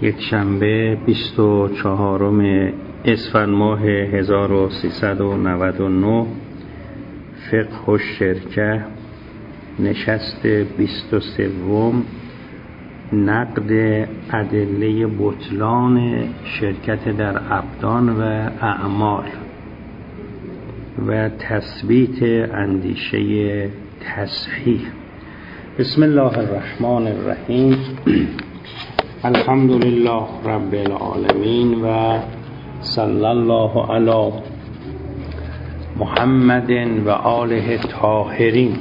یکشنبه 24 اسفند ماه 1399 فقه الشرکه نشست 23 نقد ادله بطلان شرکت در ابدان و اعمال و تثبیت اندیشه تصحیح. بسم الله الرحمن الرحیم. الحمد لله رب العالمین و صلی الله علی محمد و آله الطاهرین.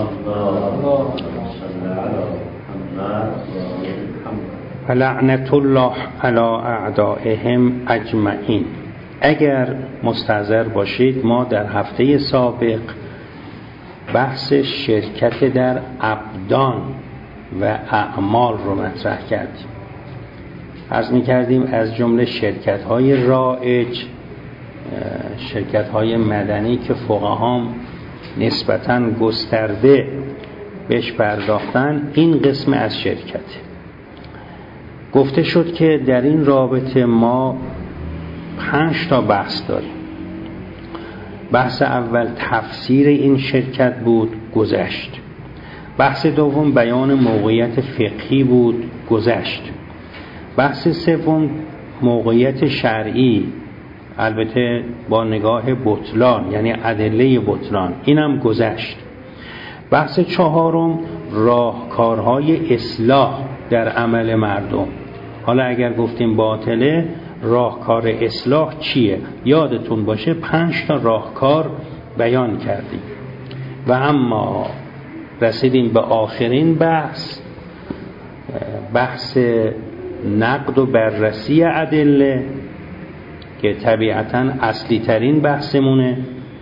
لعنت الله علی اعدائهم اجمعین. اگر مستحضر باشید ما در هفته سابق بحث شرکت در ابدان و اعمال رو مطرح کردیم. عرض می‌کردیم از جمله شرکت‌های رایج، شرکت‌های مدنی که فقها نسبتاً گسترده بهش پرداختن، این قسم از شرکت. گفته شد که در این رابطه ما 5 تا بحث داریم. بحث اول تفسیر این شرکت بود، گذشت. بحث دوم بیان موقعیت فقهی بود، گذشت. بحث سوم موقعیت شرعی، البته با نگاه بطلان، یعنی ادله بطلان، اینم گذشت. بحث چهارم راهکارهای اصلاح در عمل مردم. حالا اگر گفتیم باطله، راهکار اصلاح چیه؟ یادتون باشه 5 تا راهکار بیان کردیم و اما رسیدیم به آخرین بحث نقد و بررسی ادله که طبیعتاً اصلی ترین بحثمونه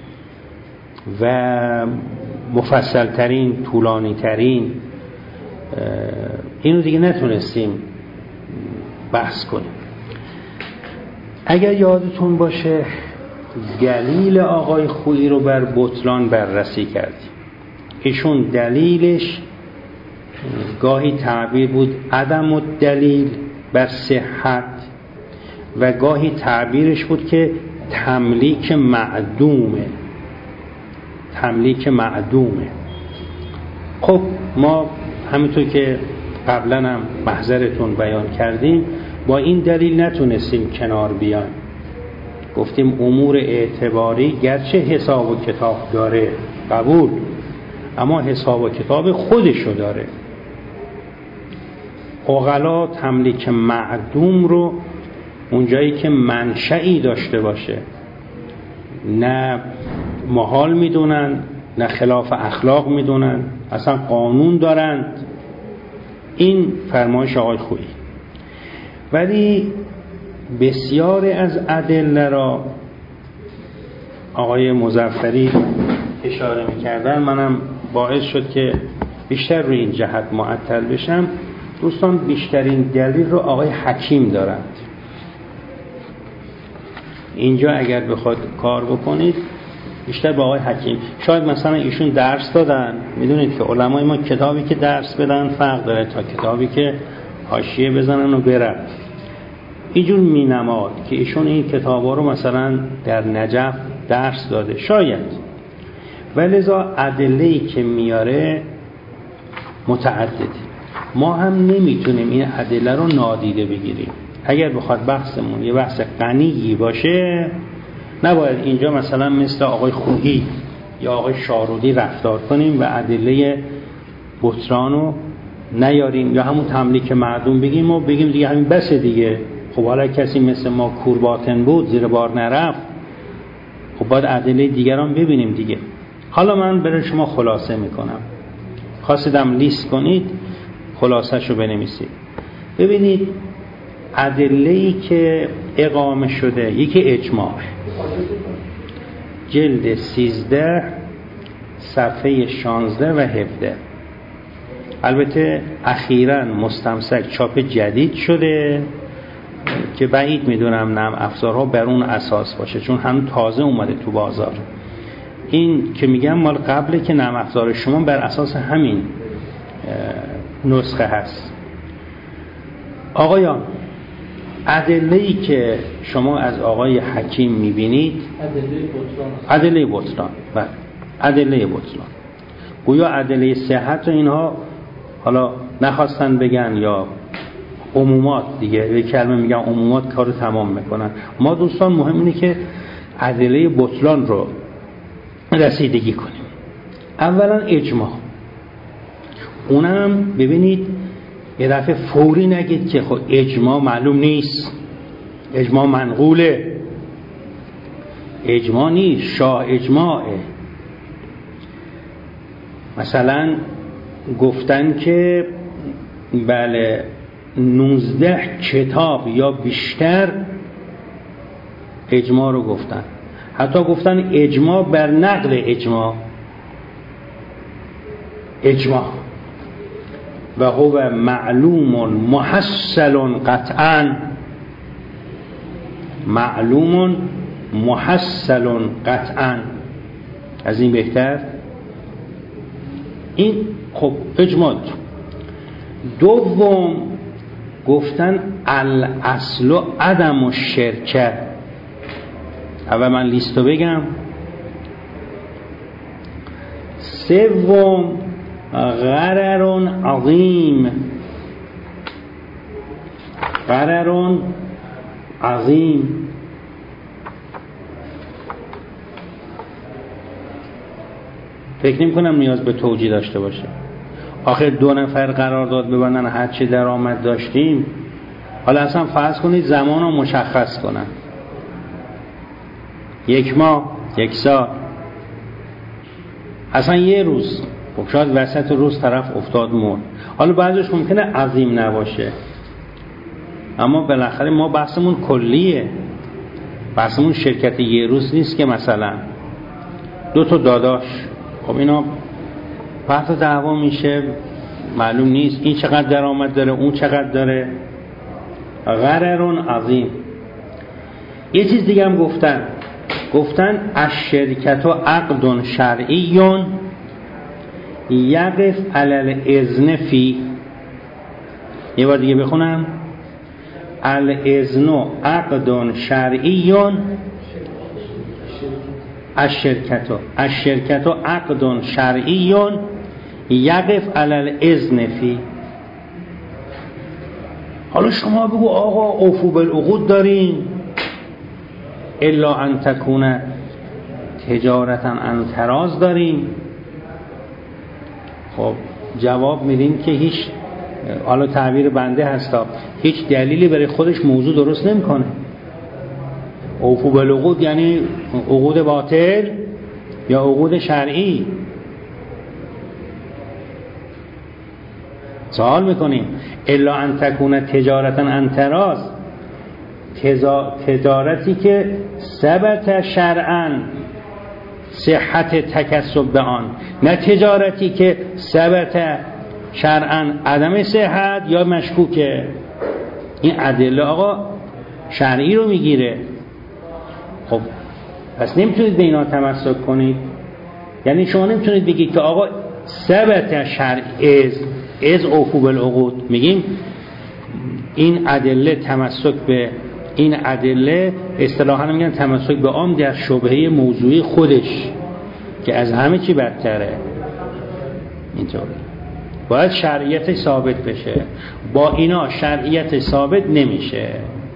و مفصل ترین، طولانی ترین. اینو دیگه نتونستیم بحث کنیم. اگر یادتون باشه دلیل آقای خویی رو بر بطلان بررسی کردیم. ایشون دلیلش گاهی تعبیر بود عدم الدلیل بر صحت و گاهی تعبیرش بود که تملیک معدومه. خب ما همونطور که قبلا هم محضرتون بیان کردیم با این دلیل نتونستیم کنار بیان. گفتیم امور اعتباری گرچه حساب و کتاب داره، قبول، اما حساب و کتاب خودشو داره. عقلا تملیک معدوم رو اونجایی که منشئی داشته باشه نه محال میدونن، نه خلاف اخلاق میدونن، اصلا قانون دارند. این فرمایش آقای خویی. ولی بسیاری از ادله را آقای مظفری اشاره میکردن، منم باعث شد که بیشتر روی این جهت معطل بشم. دوستان بیشترین دلیل رو آقای حکیم دارند. اینجا اگر بخواد کار بکنید بیشتر با آقای حکیم. شاید مثلا ایشون درس دادن، میدونید که علمای ما کتابی که درس بدن فرق داره تا کتابی که حاشیه بزنن و برن. اینجور مینماد که ایشون این کتابا رو مثلا در نجف درس داده، شاید. ولذا ادله‌ای که میاره متعدده. ما هم نمیتونیم این ادله رو نادیده بگیریم. اگر بخواد بحثمون یه بحث غنی باشه، نباید اینجا مثلا مثل آقای خویی یا آقای شارودی رفتار کنیم و ادله بطلان رو نیاریم یا همون تملیک معدوم بگیم و بگیم دیگه همین بسه دیگه. خب حالا کسی مثل ما کورباطن بود، زیر بار نرفت، خب باید ادله دیگران ببینیم دیگه. حالا من برای شما خلاصه میکنم، خواستیدم لیست کنید، خلاصه‌شو بنویسید. ببینید ادله‌ای که اقامه شده، یکی اجماع، جلد 13 صفحه 16 و 17. البته اخیراً مستمسک چاپ جدید شده که بعید میدونم نرم افزارها بر اون اساس باشه، چون هم تازه اومده تو بازار. این که میگم مال قبله که نرم افزار شما بر اساس همین نسخه هست. آقایان ادله‌ای که شما از آقای حکیم میبینید ادله بطلان، بله ادله بطلان، گویا ادله صحت و اینها حالا نخواستن بگن یا عمومات دیگه، یک کلمه میگن عمومات کارو تمام میکنن. ما دوستان مهم اینه که ادله بطلان رو رسیدگی کنیم. اولا اجماع، اونم ببینید یه دفعه فوری نگید که خب اجماع معلوم نیست، اجماع منقوله، اجماع نیست، شاه اجماعه. مثلا گفتن که بله 19 کتاب یا بیشتر اجماع رو گفتن، حتی گفتن اجماع بر نقل اجماع، اجماع و هو معلوم محصل قطعا، معلوم محصل قطعا، از این بهتر؟ این خب اجماع. دوم گفتن الاصل عدم الشرک. اول من لیستو بگم. سوم غرر عظیم، غرر عظیم. فکر نمی کنم نیاز به توجیه داشته باشه. آخر 2 نفر قرارداد ببندن هر چه درآمد داشتیم، حالا اصلا فرض کنید زمان رو مشخص کنن، 1 ماه، 1 سال، اصلا 1 روز، خب شاید وسط روز طرف افتاد مرد. حالا بعضیش ممکنه عظیم نباشه، اما بالاخره ما بحثمون کلیه، بحثمون شرکت 1 روز نیست که مثلا 2 تا داداش، خب اینا بحث دعوا میشه، معلوم نیست این چقدر درآمد داره اون چقدر داره. غرر عظیم. یه چیز دیگه هم گفتن الشرکت و عقد شرعی یقف علی الاذن فی. یه بار دیگه بخونم. الاذن عقد شرعی الشرکت و عقد شرعی یقف علی الاذن فی. حالا شما بگو آقا اوفو بالعقود داریم، الا ان تکون تجارتا عن تراض داریم. خب جواب میدیم که هیچ، حالا تعبیر بنده هستا، هیچ دلیلی برای خودش موضوع درست نمیکنه. اوفو بالعقود یعنی عقود باطل یا عقود شرعی؟ سوال میکنیم. الا ان تکون تجارتا عن تراض، تجارتی که ثبت شرعاً صحت تکسب به آن، نه تجارتی که ثبت شرعاً عدم صحت یا مشکوکه. این ادله آقا شرعی رو میگیره. خب پس نمیتونید به اینا تمسک کنید. یعنی شما نمیتونید بگید که آقا ثبت شرع از اوفو بالعقود. میگیم این ادله تمسک به این ادله، اصطلاحاً میگن تمسک به عام در شبهه موضوعی خودش که از همه چی بدتره. اینطور باید شرعیت ثابت بشه، با اینا شرعیت ثابت نمیشه.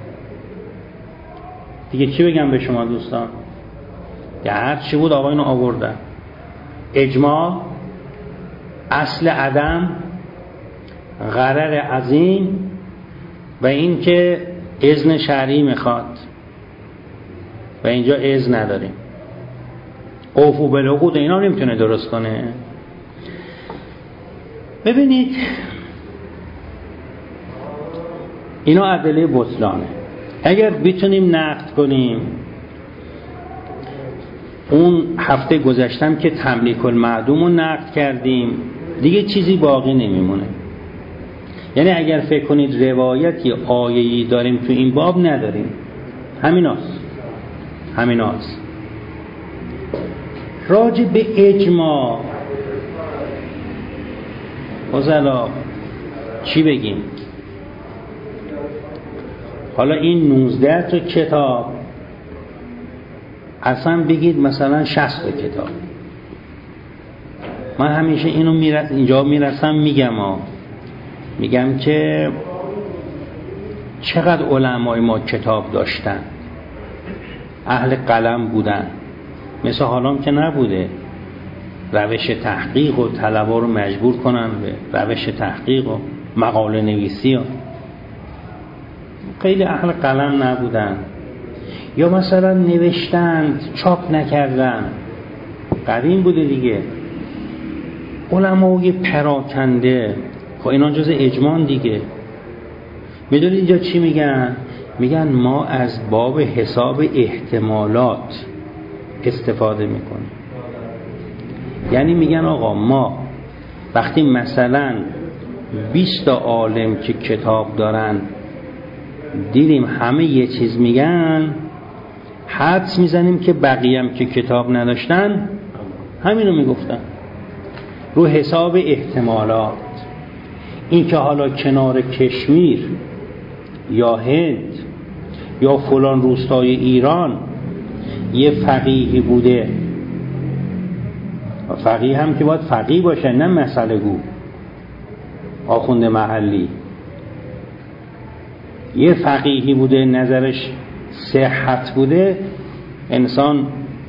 دیگه چی بگم به شما دوستان؟ یا هر چی بود آقا اینو آوردن. اجماع، اصل عدم، غرر عظیم و این که اذن شرعی میخواد و اینجا اذن نداریم. اوفو بالعقود اینا نمیتونه درست کنه. ببینید اینا ادله بطلانه. اگر بتونیم نقد کنیم، اون هفته گذشتم که تملیک المعدوم رو نقد کردیم، دیگه چیزی باقی نمیمونه. یعنی اگر فکر کنید روایتی آیه‌ای داریم تو این باب، نداریم. همیناست. راجع به اجماع فضلا چی بگیم؟ حالا این 19 تا کتاب اصلا بگید مثلا 60 تا کتاب. من همیشه اینو اینجا میرسم میگم که چقدر علمای ما کتاب داشتن، اهل قلم بودن، مثل حالام که نبوده روش تحقیق و طلبا رو مجبور کنن به روش تحقیق و مقاله نویسی و خیلی اهل قلم نبودن، یا مثلا نوشتند چاپ نکردن. قدیم بوده دیگه. علمای پراکنده، خب اینا جز اجماع دیگه. میدونید اینجا چی میگن؟ میگن ما از باب حساب احتمالات استفاده میکنیم. یعنی میگن آقا ما وقتی مثلا 20 تا عالم که کتاب دارن دیدیم همه یه چیز میگن، حدس میزنیم که بقیه هم که کتاب نداشتن همینو میگفتن، رو حساب احتمالات. این که حالا کنار کشمیر یا هند یا فلان روستای ایران یه فقیهی بوده، فقیه هم که باید فقیه باشه نه مسئله گو آخوند محلی، یه فقیهی بوده نظرش صحت بوده، انسان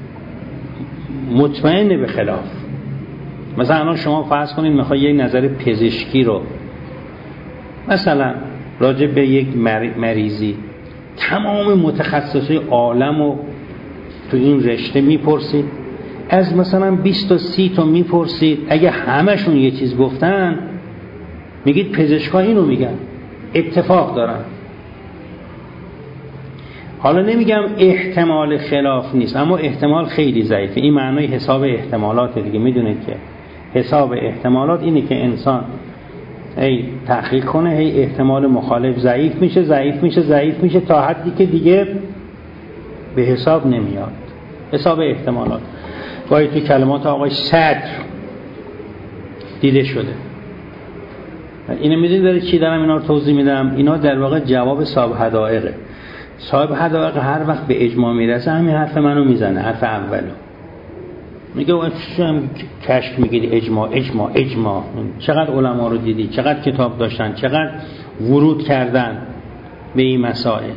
مطمئن به خلاف. مثلا الان شما فرض کنید میخوای یه نظر پزشکی رو مثلا راجع به یک مریضی تمام متخصصای عالم رو تو این رشته میپرسید، از مثلا 20 تا 30 تا میپرسید، اگه همشون یه چیز گفتن میگید پزشکا اینو میگن، اتفاق دارن. حالا نمیگم احتمال خلاف نیست، اما احتمال خیلی ضعیفه. این معنای حساب احتمالات دیگه. میدونید که حساب احتمالات اینه که انسان تحقیق کنه، احتمال مخالف ضعیف میشه تا حدی که دیگه به حساب نمیاد. حساب احتمالات گاهی تو کلمات آقای صدر دیده شده. اینو میدونید داره چی دارم اینا رو توضیح میدم؟ اینا در واقع جواب صاحب حدائقه. صاحب حدائق هر وقت به اجماع میرسه همین حرف منو میزنه، حرف اولو. میگه کشف میگیری اجماع. چقدر علما رو دیدی، چقدر کتاب داشتن، چقدر ورود کردن به این مسائل.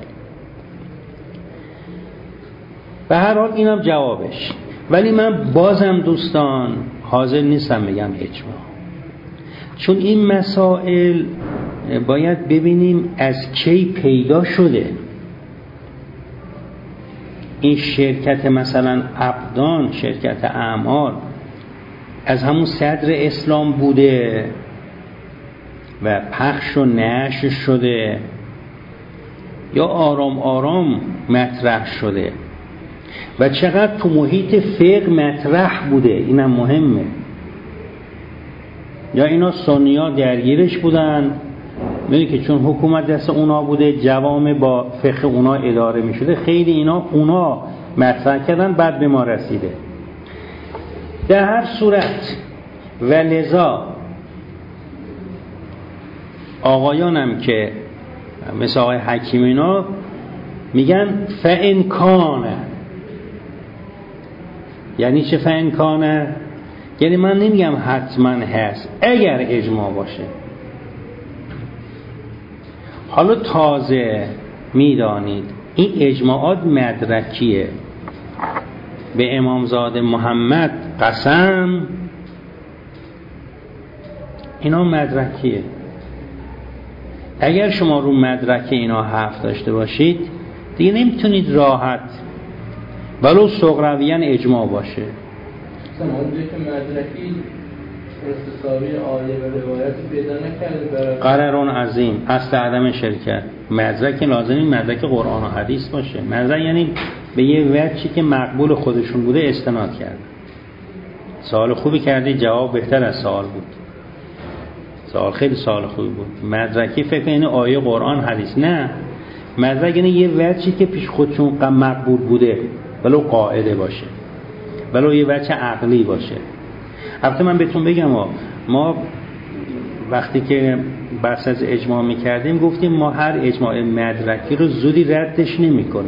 به هر حال اینم جوابش. ولی من بازم دوستان حاضر نیستم بگم اجماع، چون این مسائل باید ببینیم از کی پیدا شده. این شرکت مثلا ابدان، شرکت اعمال از همون صدر اسلام بوده و پخش و نشر شده یا آرام آرام مطرح شده و چقدر تو محیط فقه مطرح بوده، اینم مهمه. یا اینا سنی‌ها درگیرش بودن، میدونی که چون حکومت دست اونا بوده، جوامع با فقه اونا اداره میشده، خیلی اونا مطرح کردن، بعد به ما رسیده. در هر صورت و لذا آقایانم که مثل آقای حکیم اینا میگن فإن کان، یعنی چه فإن کان؟ یعنی من نمیگم حتما هست، اگر اجماع باشه. حالا تازه میدانید این اجماعات مدرکیه. به امامزاده محمد قسم، اینا مدرکیه. اگر شما رو مدرک اینا حرف داشته باشید دیگه نمیتونید راحت ولو صغرویاً اجماع باشه. مثلا اون که مدرکی استصحابی آیه و روایتی پیدا نکرده قرارون عظیم اصل عدم شرکت. مدرک لازمی مدرک قرآن و حدیث باشه. مدرک یعنی به یه وجهی که مقبول خودشون بوده استناد کرد. سوال خوبی کردی، جواب بهتر از سوال بود. سوال خیلی سوال خوبی بود. مدرکی فکر اینه آیه قرآن حدیث، نه. مدرک یعنی یه وجهی که پیش خودشون مقبول بوده، ولو قاعده باشه، ولو یه وجه عقلی باشه. البته من بهتون بگم ما وقتی که بحث از اجماع میکردیم گفتیم ما هر اجماع مدرکی رو زودی ردش نمی کنیم.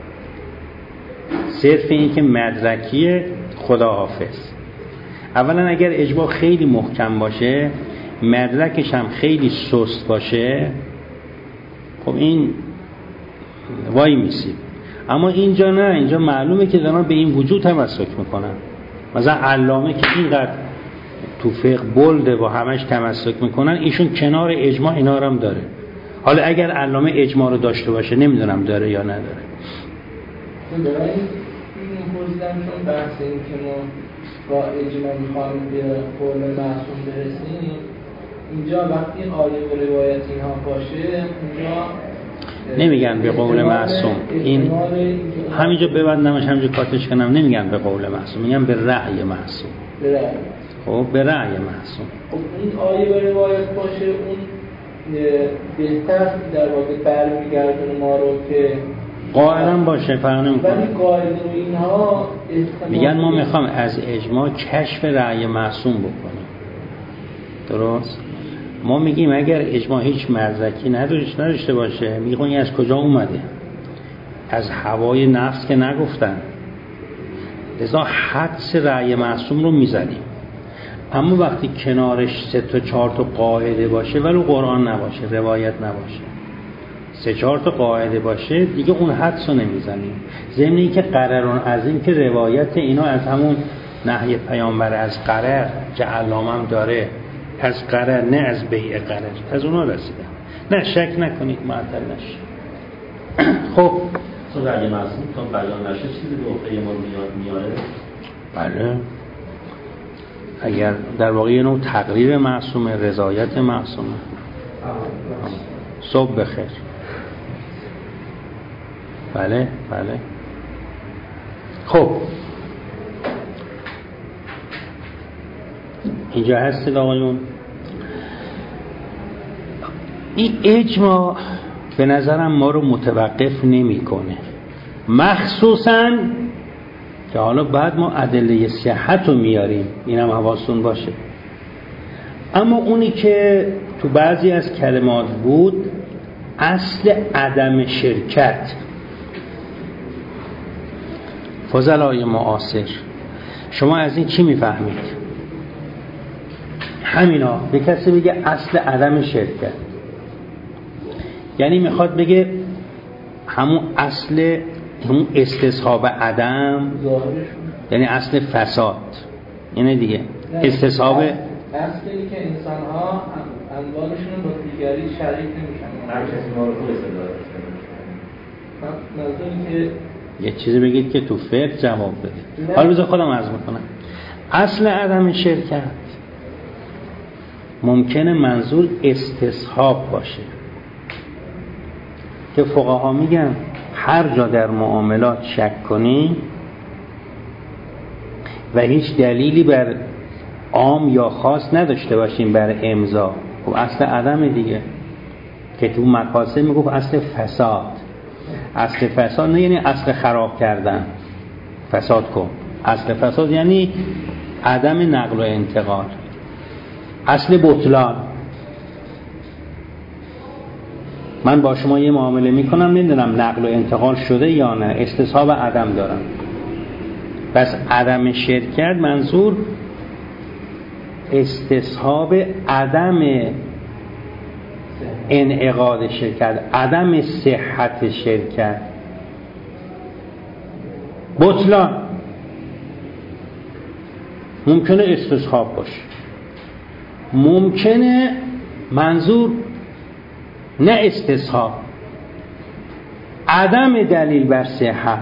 صرف این که مدرکیه خداحافظ. اولا اگر اجماع خیلی محکم باشه، مدرکش هم خیلی سست باشه، خب این وای میسید. اما اینجا نه، اینجا معلومه که دارن به این وجود تمسک میکنن. مثلا علامه که اینقدر تو فقه بلده و همش تمسک میکنن، ایشون کنار اجماع اینا رو هم داره. حالا اگر علامه اجماع رو داشته باشه نمیدونم داره یا نداره. برای این پرسیدم چون بحث این که ما با اجماع میخوایم به قول معصوم برسیم، اینجا وقتی آیه و روایت اینها باشه اونجا نمیگن به قول معصوم. این همینجا ببندمش، همینجا کاتش کنم، نمیگن به قول معصوم، میگن به رأی معصوم. خب به رأی معصوم. خب این آیه و روایت باشه، اون بهتر در واقع برمیگردونه ما رو که قائلا باشه، فرق نمیکنه. ولی قائل و اینها میگن ما میخوام از اجماع کشف رأی معصوم بکنیم. درست؟ ما میگیم اگر اجماع هیچ مدرکی نداشته باشه، میگیم این از کجا اومده؟ از هوای نفس که نگفتن، لذا حدس رأی معصوم رو میزنیم. اما وقتی کنارش 3 تا 4 تا قاعده باشه، ولی قرآن نباشه، روایت نباشه، 3-4 تا قاعده باشه، دیگه اون حدس رو نمیزنیم. ضمن این که قرارون از این که روایت اینا از همون نهی پیامبر از قرار که علامم داره، از قرار نه از بیع قرار، از اونا رسیدن. نه شک نکنید معطل نشه. خب رأی معصوم تا بیان نشه چیزی به عهده ما میاره؟ بله، اگر در واقع یه نوع تقریر معصومه، رضایت معصومه. صبح بخیر. بله بله. خب اینجا هستید آقایون. این اجماع به نظرم ما رو متوقف نمیکنه، مخصوصاً که حالا بعد ما ادله صحت رو میاریم، اینم حواستون باشه. اما اونی که تو بعضی از کلمات بود، اصل عدم شرکت. فضلای معاصر شما از این چی میفهمید؟ همینا. به کسی بگه اصل عدم شرکت، یعنی میخواد بگه همون اصل، همون استصحاب عدم، یعنی اصل فساد. یعنی دیگه استصحاب اصلی که انسان ها اموالشون با دیگری شریک نمیشن، هر کسی ما رو خود استدلال که یه چیزی بگید که تو فقه جواب بده. حالا بذار خودم عرض میکنم. اصل عدم شرکت ممکنه منظور استصحاب باشه، که فقها میگن هر جا در معاملات شک کنی و هیچ دلیلی بر عام یا خاص نداشته باشیم بر امضا، خب اصل عدم دیگه. که تو مقاصد میگفت اصل فساد. اصل فساد نه یعنی اصل خراب کردن، فساد کن. اصل فساد یعنی عدم نقل و انتقال. اصل بطلان، من با شما یه معامله میکنم، نمیدونم نقل و انتقال شده یا نه، استصحاب عدم دارم. پس عدم شرکت منظور استصحاب عدم انعقاد شرکت، عدم صحت شرکت. بطلان ممکنه استصحاب باشه، ممکنه منظور نه استصحاب، عدم دلیل بر صحت.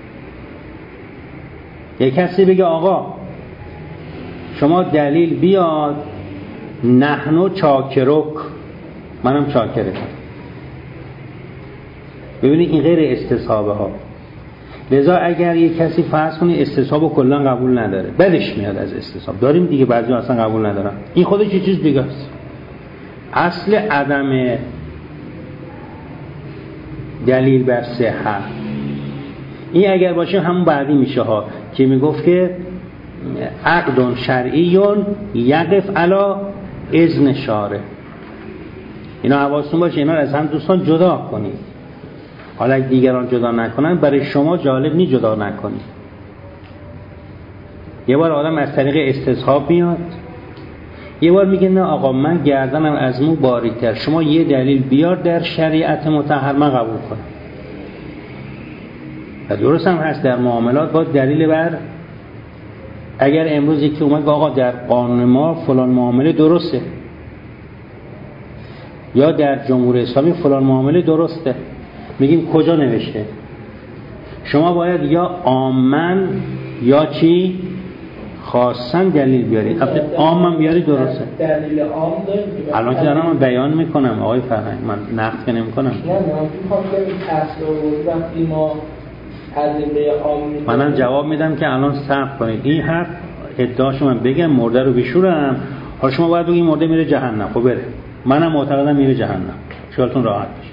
یک کسی بگه آقا شما دلیل بیاد، نحنو چاکرک، منم چاکرکم. ببینید این غیر استصحابه ها. لذا اگر یک کسی فرض کنه استصحاب کلا قبول نداره، بدش میاد از استصحاب، داریم دیگه بعضی اصلا قبول ندارن، این خودش یه چیز دیگه است. اصل عدم دلیل بر صحت این اگر باشه همون بعدی میشه ها، که میگفت که عقد شرعی یقف علی اذن شارع. اینا حواستون باشه، اینا از هم دوستان جدا کنید. حالا اگه دیگران جدا نکنن برای شما جالب نی جدا نکنید. یه بار آدم از طریق استصحاب میاد، یه بار میگه نه آقا من گردنم از مو باریک‌تر، شما یه دلیل بیار در شریعت مطهر من قبول کنم. و درست هم هست در معاملات با دلیل بر، اگر امروز یکی اومد آقا در قانون ما فلان معامله درسته یا در جمهوری اسلامی فلان معامله درسته، میگیم کجا نوشته؟ شما باید یا عامن یا چی خاصن دلیل بیارید. عامن بیاری درسته. دلیل عام داریم الان که دارم من بیان میکنم آقای فرهنگ، من نقد نمیکنم. نه من میخوام که اصل و وقتی ما ادله عام منم جواب میدم که الان صبر کنید. این حرف ادعاشو من بگم مرده رو بشورم، حالا شما باید بگید مرده میره جهنم. خب بره، منم معتقدم میره جهنم، خیالتون راحت بشه.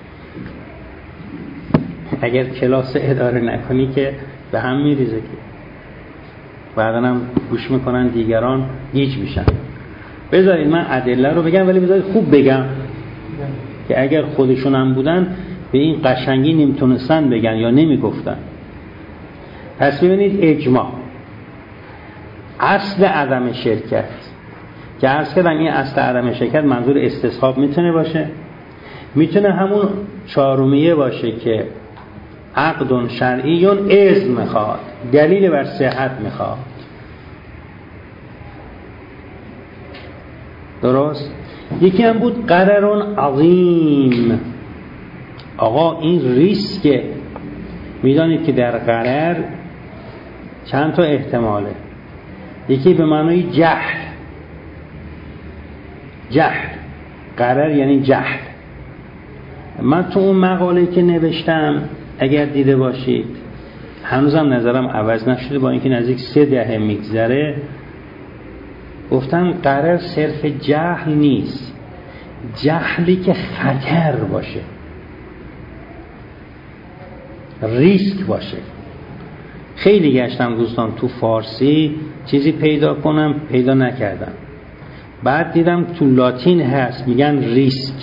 اگر کلاس اداره نکنی که به هم میریزه، که بعداً هم گوش میکنن دیگران گیج میشن. بذارید من ادله رو بگم، ولی بذارید خوب بگم که اگر خودشون هم بودن به این قشنگی نمیتونستن بگن یا نمیگفتن. پس ببینید اجماع اصل عدم شرکت، که عرض کردم این اصل عدم شرکت منظور استصحاب میتونه باشه، میتونه همون چهارمیه باشه که عقد شرعی اذن میخواد، دلیل بر صحت میخواد. درست؟ یکی هم بود قرار عظیم. آقا این ریسک، میدانید که در قرار چند تا احتماله. یکی به معنای جهل، قرار یعنی جهل. من تو اون مقاله که نوشتم اگر دیده باشید هنوزم نظرم عوض نشده، با اینکه نزدیک 3 دهه میگذره، گفتم قرار صرف جهل نیست، جهلی که خطر باشه، ریسک باشه. خیلی گشتم دوستان تو فارسی چیزی پیدا کنم، پیدا نکردم. بعد دیدم تو لاتین هست، میگن ریسک،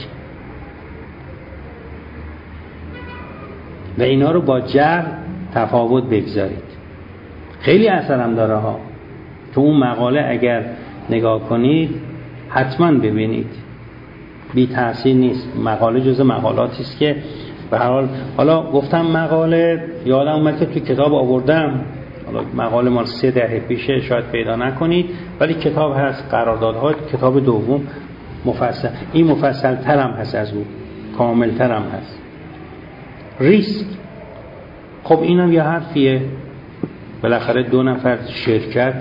و اینا رو با جهل تفاوت بگذارید. خیلی اثرم داره ها. تو اون مقاله اگر نگاه کنید حتما ببینید، بی تأثیر نیست. مقاله جز مقالاتی است که به هر حال، حالا گفتم مقاله یادم اومد که تو کتاب آوردم، حالا مقاله مال 3 دهه پیشه، شاید پیدا نکنید، ولی کتاب هست قراردادها، کتاب دوم مفصل. این مفصل ترم هست از اون، کامل ترم هست. ریسک، خب اینم یه حرفیه، بالاخره 2 نفر شرکت،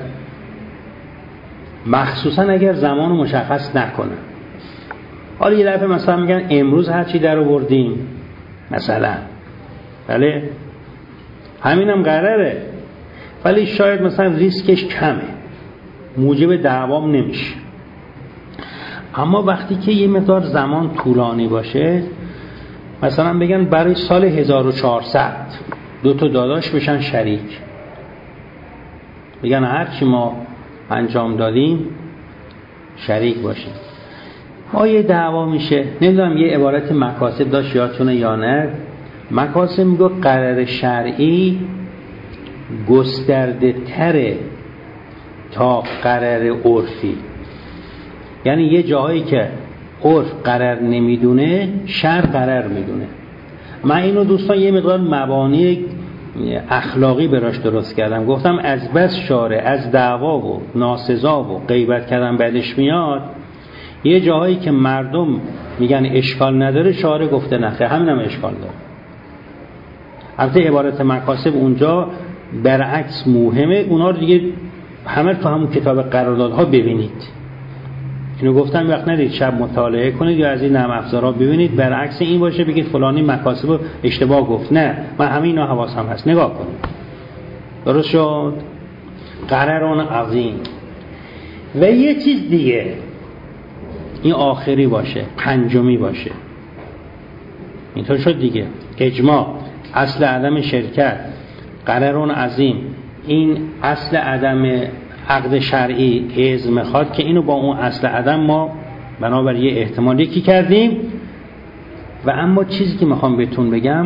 مخصوصا اگر زمان مشخص نکنه. حالا یه دفعه مثلا میگن امروز هرچی در آوردیم مثلا، بله همینم قراره، ولی شاید مثلا ریسکش کمه، موجب دعوام نمیشه. اما وقتی که یه مقدار زمان طولانی باشه، مثلا بگن برای سال 1400 2 تا داداش بشن شریک، بگن هرچی ما انجام دادیم شریک باشیم، ما یه دعوا میشه. نمیدونم یه عبارت مکاسب داشت یادتونه یا نه، مکاسب میگه قرار شرعی گسترده تره تا قرار عرفی. یعنی یه جاهایی که عرف قرار نمیدونه، شرع قرار میدونه. من اینو دوستان یه مقدار مبانی اخلاقی براش درست کردم. گفتم از بس شارع از دعوا و ناسزا و غیبت کردن بعدش میاد، یه جاهایی که مردم میگن اشکال نداره، شارع گفته نخه همینم اشکال داره. البته عبارت مکاسب اونجا برعکس مهمه، اونا رو دیگه همه تو همون کتاب قراردادها ببینید. اینو گفتم وقت ندید شب مطالعه کنید یا از این نرم افزارها ببینید، برعکس این باشه بگید فلانی مکاسب اشتباه گفت. نه، من همه اینا حواسم هست، نگاه کنید. درست شد؟ قرارون عظیم. و یه چیز دیگه، این آخری باشه، 5می باشه. اینطور شد دیگه. اجماع، اصل عدم شرکت، قرارون عظیم. این اصل عدم عقد شرعی اذن میخواد که اینو با اون اصل عدم ما بنابر یه احتمال یکی کردیم. و اما چیزی که میخوام بهتون بگم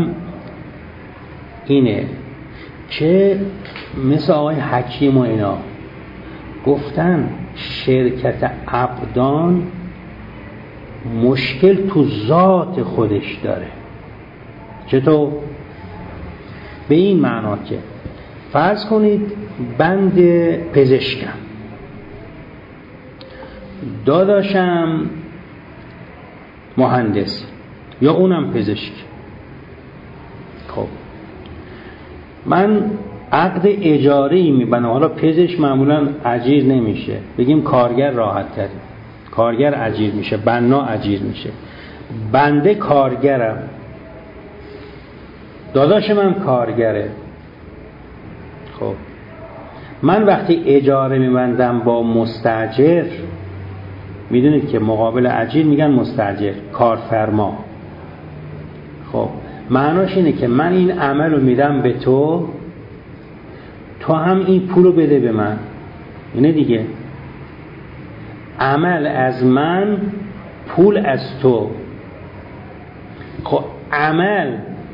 اینه که مثل آقای حکیم و اینا گفتن شرکت عقدان مشکل تو ذات خودش داره. چطور؟ به این معنا که فرض کنید بند پزشکم، داداشم مهندس یا اونم پزشک. خب من عقد اجاره‌ای میبندم. حالا پزشک معمولا اجیر نمیشه، بگیم کارگر راحت تره، کارگر اجیر میشه، بنا اجیر میشه. بنده کارگرم، داداشم هم کارگره. خب من وقتی اجاره میبندم با مستاجر، میدونید که مقابل اجیر میگن مستاجر، کارفرما. خب معناش اینه که من این عمل رو میدم به تو، تو هم این پول رو بده به من. اینه دیگه، عمل از من، پول از تو. خب عمل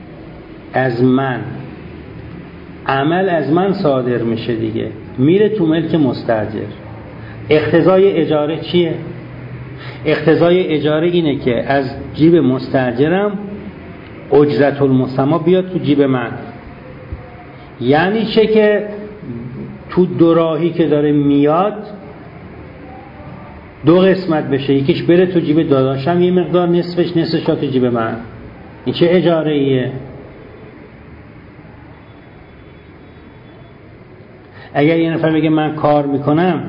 از من صادر میشه دیگه، میره تو ملک مستاجر. اقتضای اجاره چیه؟ اقتضای اجاره اینه که از جیب مستاجرم اجرت المسما بیاد تو جیب من. یعنی چه؟ که تو دو راهی که داره میاد دو قسمت بشه، یکیش بره تو جیب داداشم یه مقدار، نصفش تو جیب من. این چه اجاره ایه؟ اگر یه نفر بگه من کار میکنم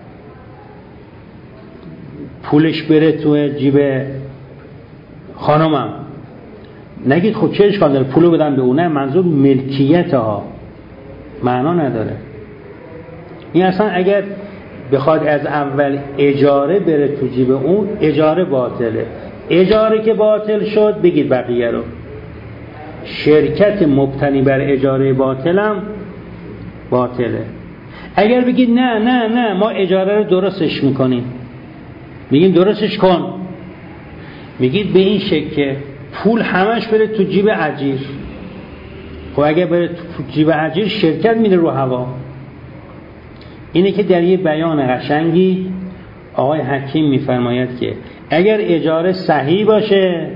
پولش بره تو جیب خانمم، نگید خب چه اشکال داره پولو بدم به اونه، منظور ملکیت ها، معنا نداره. این اصلا اگر بخواد از اول اجاره بره تو جیب اون، اجاره باطله. اجاره که باطل شد بگید بقیه رو. شرکت مبتنی بر اجاره باطلم باطله. اگر بگید نه ما اجاره رو درستش میکنیم، میگیم درستش کن، میگید به این شکل که پول همش بره تو جیب اجیر. خب اگر بره تو جیب اجیر شرکت میره رو هوا. اینه که در یه بیان قشنگی آقای حکیم میفرماید که اگر اجاره صحیح باشه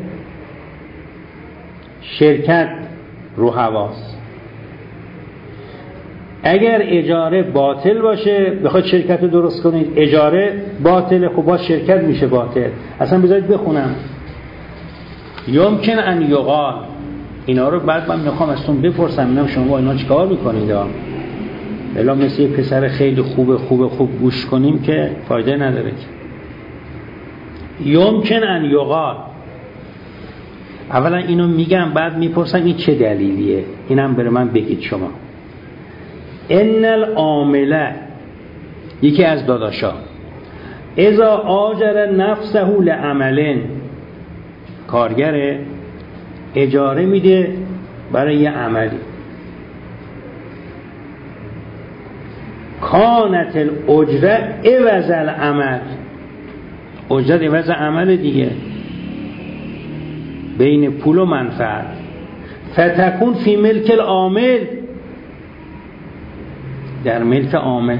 شرکت رو هواست، اگر اجاره باطل باشه بخواد شرکت رو درست کنید اجاره باطله، خب با شرکت میشه باطل. اصلا بذارید بخونم. یمکن ان یقال، اینا رو بعد من میخوام ازتون بپرسم اینم شما با اینا چیکار میکنید؟ الا مثل یه پسر خیلی خوب گوش کنیم که فایده نداره. یمکن ان یقال، اولا اینو میگم بعد میپرسم این چه دلیلیه، اینم بر من بگید شما. ان العامله، یکی از داداشا، اذا آجر نفسه لعمل، کارگره اجاره میده برای یه عملی، کانت الاجره عوض العمل، اجرت عوض عمل دیگه، بین پول و منفعت، فتکون فی ملک العامل، در ملک عامل،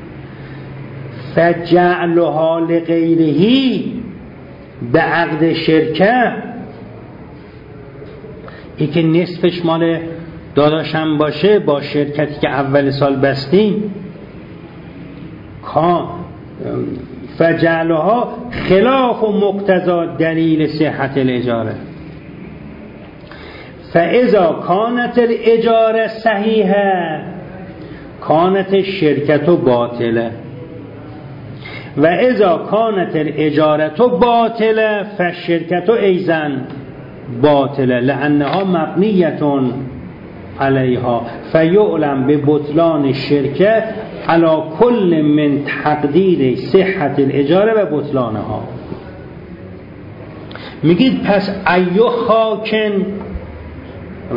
فجعلها لغیره به عقد شرکه، ای که نصفش مال داداشم باشه با شرکتی که اول سال بستیم، فجعلها خلاف و مقتضا دلیل صحت الاجاره، فاذا کانت الاجاره صحیحه کانت شرکت باطله، و اذا کانت الاجاره باطله فالشرکت ایضا باطله لانها مبنیه علیها فیعلم به بطلان الشرکه علی کل من تقدیر صحت الاجاره و بطلانها. میگید پس ایو خاکن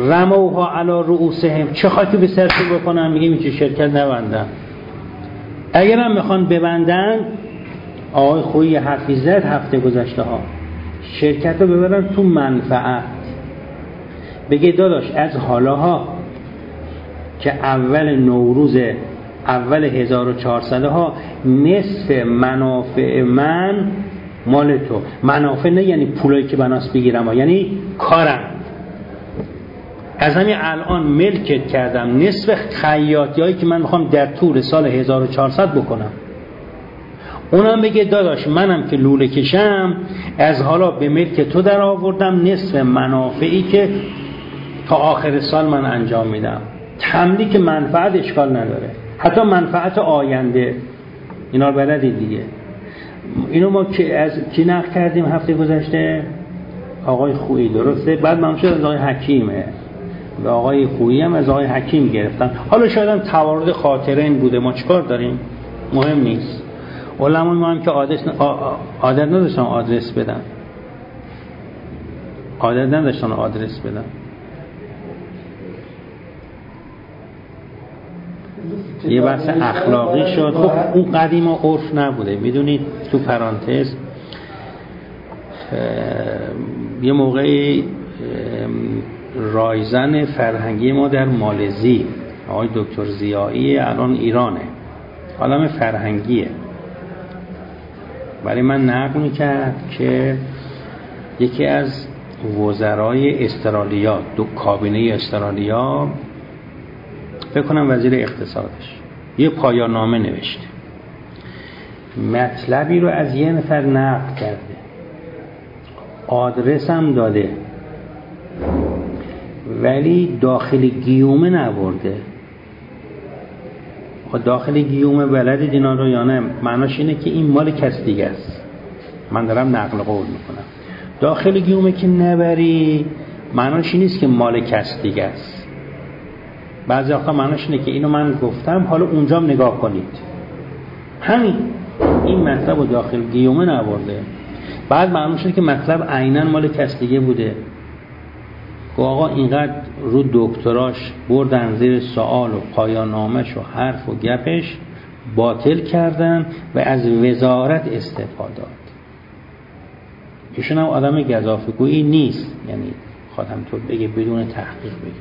رموها علی رؤوسهم، چه خاکی به سرشون بکنن؟ میگیم این شرکت نبندن، اگر هم میخوان ببندن، آقای خویی حرفی زد هفته گذشته ها، شرکت رو ببرن تو منفعت. بگه داداش از حالاها که اول نوروز اول 1400 ها نصف منافع من مال تو. منافع نه یعنی پولایی که بناس بگیرم، یعنی کارم. از همین الان ملکت کردم نصف خیاطی هایی که من میخوام در طول سال 1400 بکنم. اونم بگه داداش منم که لوله کشم از حالا به ملک تو در آوردم نصف منافعی که تا آخر سال من انجام میدم. تملیک منفعت اشکال نداره، حتی منفعت آینده. اینا رو بلدید دیگه. اینو ما که از کی نقل کردیم هفته گذشته؟ آقای خویی، درسته؟ بعد منشور از آقای حکیمه و آقای خویی هم از آقای حکیم گرفتن. حالا شاید هم توارد خاطرین بوده، ما چیکار داریم؟ مهم نیست. علما ما هم که عادت نداشتن آدرس بدن، یه بحث اخلاقی شد. خب اون قدیم و عرف نبوده. میدونید تو پرانتز یه موقعی رایزن فرهنگی ما در مالزی آقای دکتر ضیایی الان ایرانه، عالم فرهنگیه، برای من نقل میکرد که یکی از وزرای استرالیا، دو کابینه استرالیا، فکر کنم وزیر اقتصادش، یه پایان نامه نوشته، مطلبی رو از یه نفر نقل کرده، آدرس هم داده، ولی داخل گیومه نبرده. داخل گیومه بلدید اینا رو یا نه؟ معناش اینه که این مال کس دیگه است. من دارم نقل قول میکنم. داخل گیومه که نبری معناش این نیست که مال کس دیگه است. بعضی وقتا معناش اینه که اینو من گفتم، حالا اونجا هم نگاه کنید. همین این مطلب رو داخل گیومه نبرده. بعد معناش اینه که مطلب عیناً مال کس دیگه بوده. آقا اینقدر رو دکتراش بردن زیر سوال و پایان نامش و حرف و گپش باطل کردن و از وزارت استعفا داد. ایشون هم آدم گزافه‌گویی نیست، یعنی خواهد همطور بگه بدون تحقیق بگه.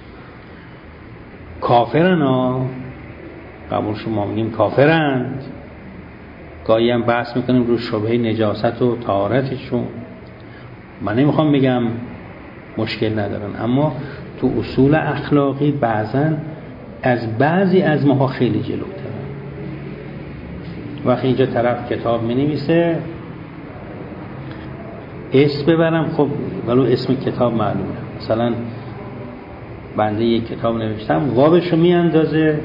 کافرن ها، قبول شما میگیم کافرند. گاهی هم بحث میکنیم رو شبهه نجاست و طهارتشون. من نمیخوام بگم مشکل ندارن، اما تو اصول اخلاقی بعضن از بعضی از ماها خیلی جلوترن. وقتی اینجا طرف کتاب می نویسه اسم ببرم، خب ولو اسم کتاب معلومه، مثلا بنده یک کتاب نوشتم وابشو می اندازه،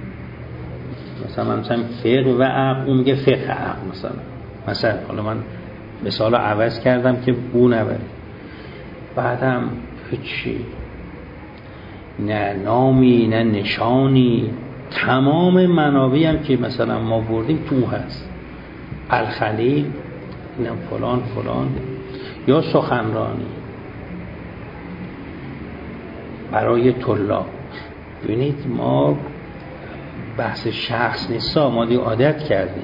مثلا فقه و عقل، اون میگه فقه عقل مثلا حالا من مثال عوض کردم که بو نبره. بعدم هیچی، نه نامی نه نشانی، تمام منابعی هم که مثلا ما بردیم تو هست. الخلیل اینم فلان فلان، یا سخنرانی برای طلاب. ببینید ما بحث شخص نیست، ما دیگه عادت کردیم،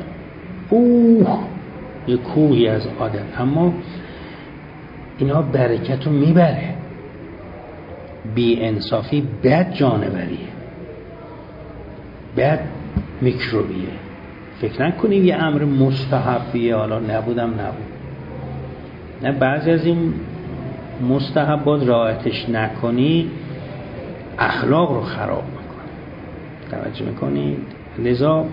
یه کوهی از عادت، اما اینا برکت رو میبره. بی انصافی بد جانوریه، بد میکروبیه. فکر نکنید یه امر مستحبیه، حالا نبودم نبود، نه، بعضی از این مستحبات رعایتش نکنی اخلاق رو خراب میکنه. توجه میکنید؟ لذا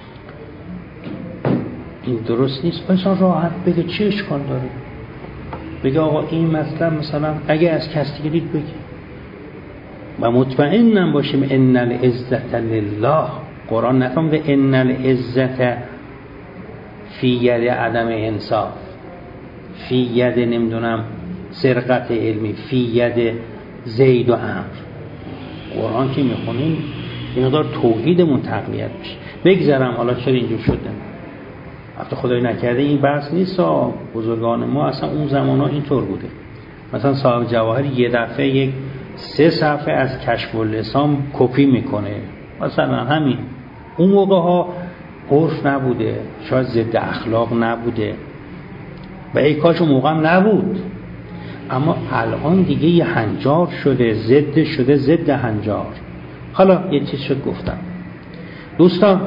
این درست نیست. انسان راحت بگه چه اشکال داره، بگه آقا این مطلب مثلا اگه از کسی گیرید بگه و مطمئنم باشیم ان العزت لله. قرآن نفهمده ان العزت فی ید عدم انصاف، فی ید نمیدونم سرقت علمی، فی ید زید و عمرو. قرآن که میخونیم این مقدار توحیدمون تقویت میشه. بگذارم حالا چرا اینجور شده، البته خدای نکرده این بحث نیست. بزرگان ما اصلا اون زمان ها اینطور بوده. مثلا صاحب جواهر یه دفعه یک 3 صفحه از کشف اللسان کپی میکنه، مثلا همین. اون موقع ها عرف نبوده، شاید ضد اخلاق نبوده و ای کاش اون موقع نبود، اما الان دیگه یه هنجار شده، ضد هنجار. حالا یه چیز شد گفتم دوستان،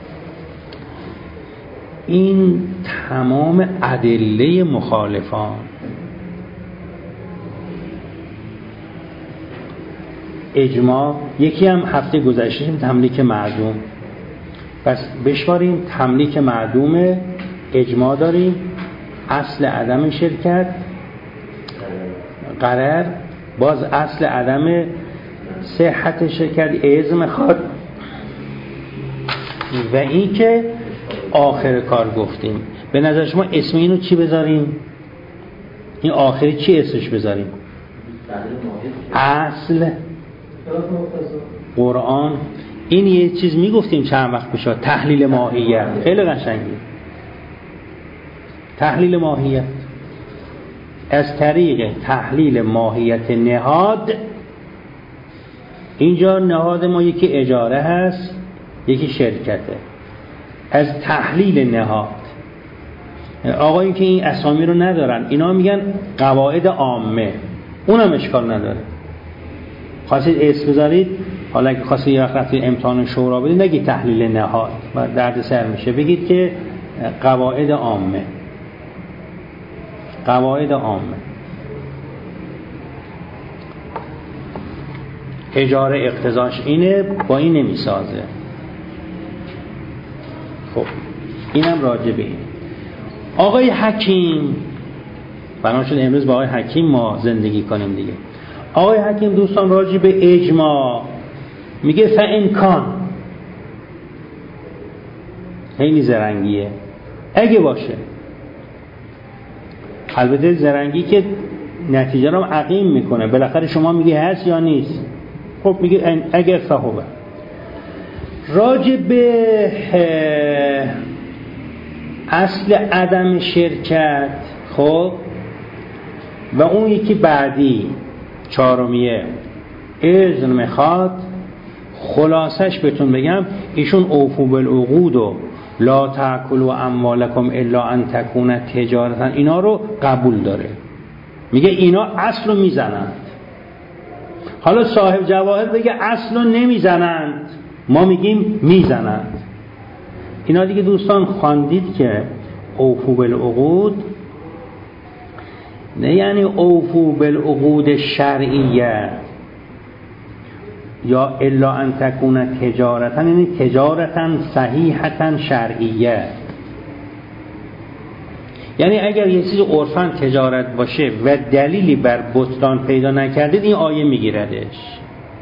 این تمام ادله مخالفان، اجماع، یکی هم هفته گذشته تملیک معدوم، پس بشماریم تملیک معدوم، اجماع داریم، اصل عدم شرکت، قرار، باز اصل عدم صحت شرکت اذن خواد، و این که آخر کار گفتیم. به نظر شما اسم اینو چی بذاریم؟ این آخری چی اسمش بذاریم؟ اصل قرآن. این یه چیز میگفتیم چند وقت پیش، تحلیل ماهیت، خیلی قشنگی. تحلیل ماهیت از طریق تحلیل ماهیت نهاد، اینجا نهاد ما یکی اجاره هست، یکی شرکته. از تحلیل نهاد، آقایی که این اسامی رو ندارن، اینا میگن قواعد عامه، اونم اشکال نداره. خواستید اسم بذارید، حالا اگه خواستید یه وقت امتحان شورا بدید نگید تحلیل نهاد و درد سر میشه، بگید که قواعد عامه. قواعد عامه، اجاره اقتضاش اینه، با این نمیسازه. خب اینم راجع به این. آقای حکیم، بنا شد امروز با آقای حکیم ما زندگی کنیم دیگه. آقای حکیم دوستان راجع به اجماع میگه فإنکان، خیلی زرنگیه، اگه باشه، البته زرنگی که نتیجه رو عقیم میکنه، بالاخره شما میگه هست یا نیست. خب میگه اگر فهوه. راجع به اصل عدم شرکت، خب و اون یکی بعدی چهارمیه اذن میخواد، خلاصش بهتون بگم، ایشون اوفو بالعقود و لا تاکلوا اموالکم الا ان تکون تجارتا، اینا رو قبول داره، میگه اینا اصل رو میزنند. حالا صاحب جواهر بگه اصل رو نمیزنند، ما میگیم میزنند. اینا دیگه دوستان خواندید که اوفو بالعقود نه یعنی اوفو بالعقود شرعیه، یا الا ان تکون تجارتا یعنی تجارتا صحیحتا شرعیه. یعنی اگر یه چیز عرفاً تجارت باشه و دلیلی بر بطلان پیدا نکردید، این آیه میگیردش.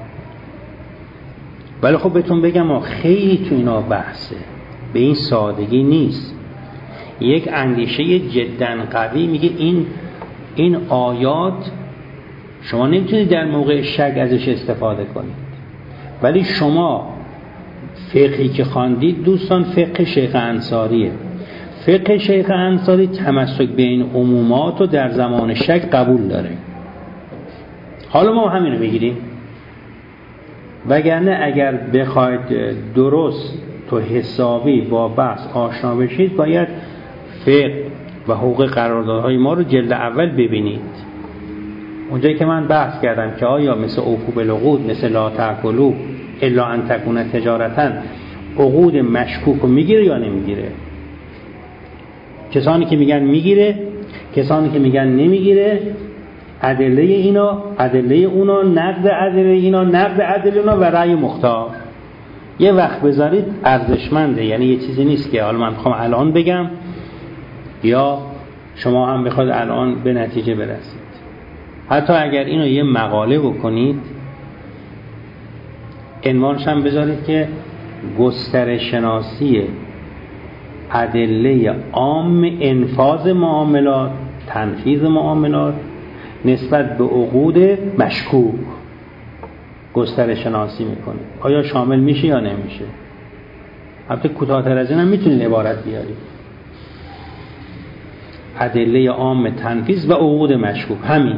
ولی خب بهتون بگم خیلی تو اینا بحثه، به این سادگی نیست. یک اندیشه جداً قوی میگه این آیات شما نمیتونید در موقع شک ازش استفاده کنید، ولی شما فقهی که خواندید دوستان فقه شیخ انصاریه. فقه شیخ انصاری تمسک به این عمومات رو در زمان شک قبول داره. حالا ما همین رو بگیریم، وگرنه اگر بخواید درست تو حسابی با بحث آشنا بشید، باید فقه و حقوق قراردادهای ما رو جلد اول ببینید. اونجایی که من بحث کردم که آیا مثل اوفو بالعقود، مثل لا تاکلوا الا ان تکون تجارتا، عقود مشکوک رو میگیره یا نمیگیره؟ کسانی که میگن میگیره، کسانی که میگن نمیگیره، ادله اینا، ادله اونا، نقد ادله اینا، نقد ادله اونا و رأی مختار. یه وقت بذارید ارزشمنده، یعنی یه چیزی نیست که حالا من میخوام الان بگم یا شما هم بخواد الان به نتیجه برسید. حتی اگر اینو یه مقاله بکنید، عنوانش هم بذارید که گسترش شناسی ادله عام انفاذ معاملات، تنفیذ معاملات نسبت به عقود مشکوک گسترش شناسی میکنه. آیا شامل میشه یا نمیشه؟ البته کوتاه‌تر از این هم میتونید عبارت بیارید. ادله عام تنفیذ و عقود مشکوک، همین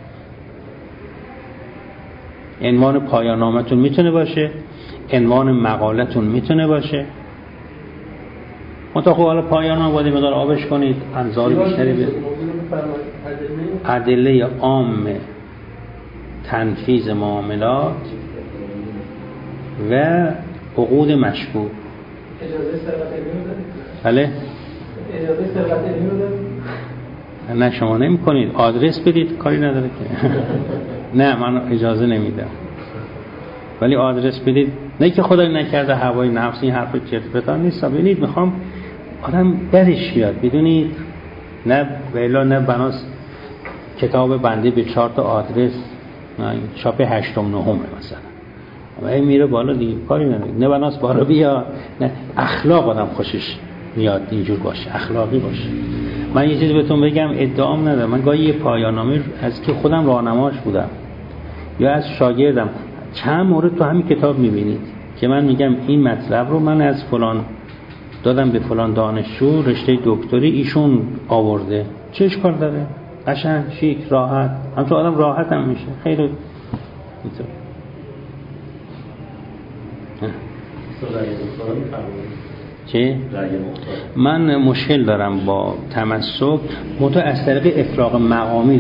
عنوان پایان نامتون میتونه باشه، عنوان مقالتون میتونه باشه. منطقه حالا پایان ها باید مقدار آبش کنید، انظار بیشتری به ادله عام تنفیذ معاملات و عقود مشبوه. اجازه سرقت علمی رو دارید؟ بله؟ اجازه سرقت علمی رو دارید؟ نه شما نمی کنید، آدرس بدید، کاری نداره که نه من اجازه نمیدم، ولی آدرس بدید. نه که خدای نکرده هوای نفس این حرف چرت و پرت نیست. ببینید میخوام آدم درش بیاد، بدونید نه ویلا نه بناس کتاب بنده به 4 تا آدرس، نه چاپ 8م 9م مثلا و این میره بالا دیگه کاری نداره. نه بناس بالا بیا، نه اخلاق آدم خوشش میاد اینجور باشه، اخلاقی باشه. من یه چیزی بهتون بگم، ادعام ندارم، من گاهی یه پایان‌نامه از که خودم راهنماش بودم یا از شاگردم چند مورد تو همین کتاب میبینید که من میگم این مطلب رو من از فلان دادم به فلان دانشجو رشته دکتری، ایشون آورده، چه اشکال داره؟ قشنگ شیک راحت، همچون آدم راحت هم میشه. خیلی اینطور چه؟ من مشکل دارم با تمسک، منتها از طریق اطلاق مقامی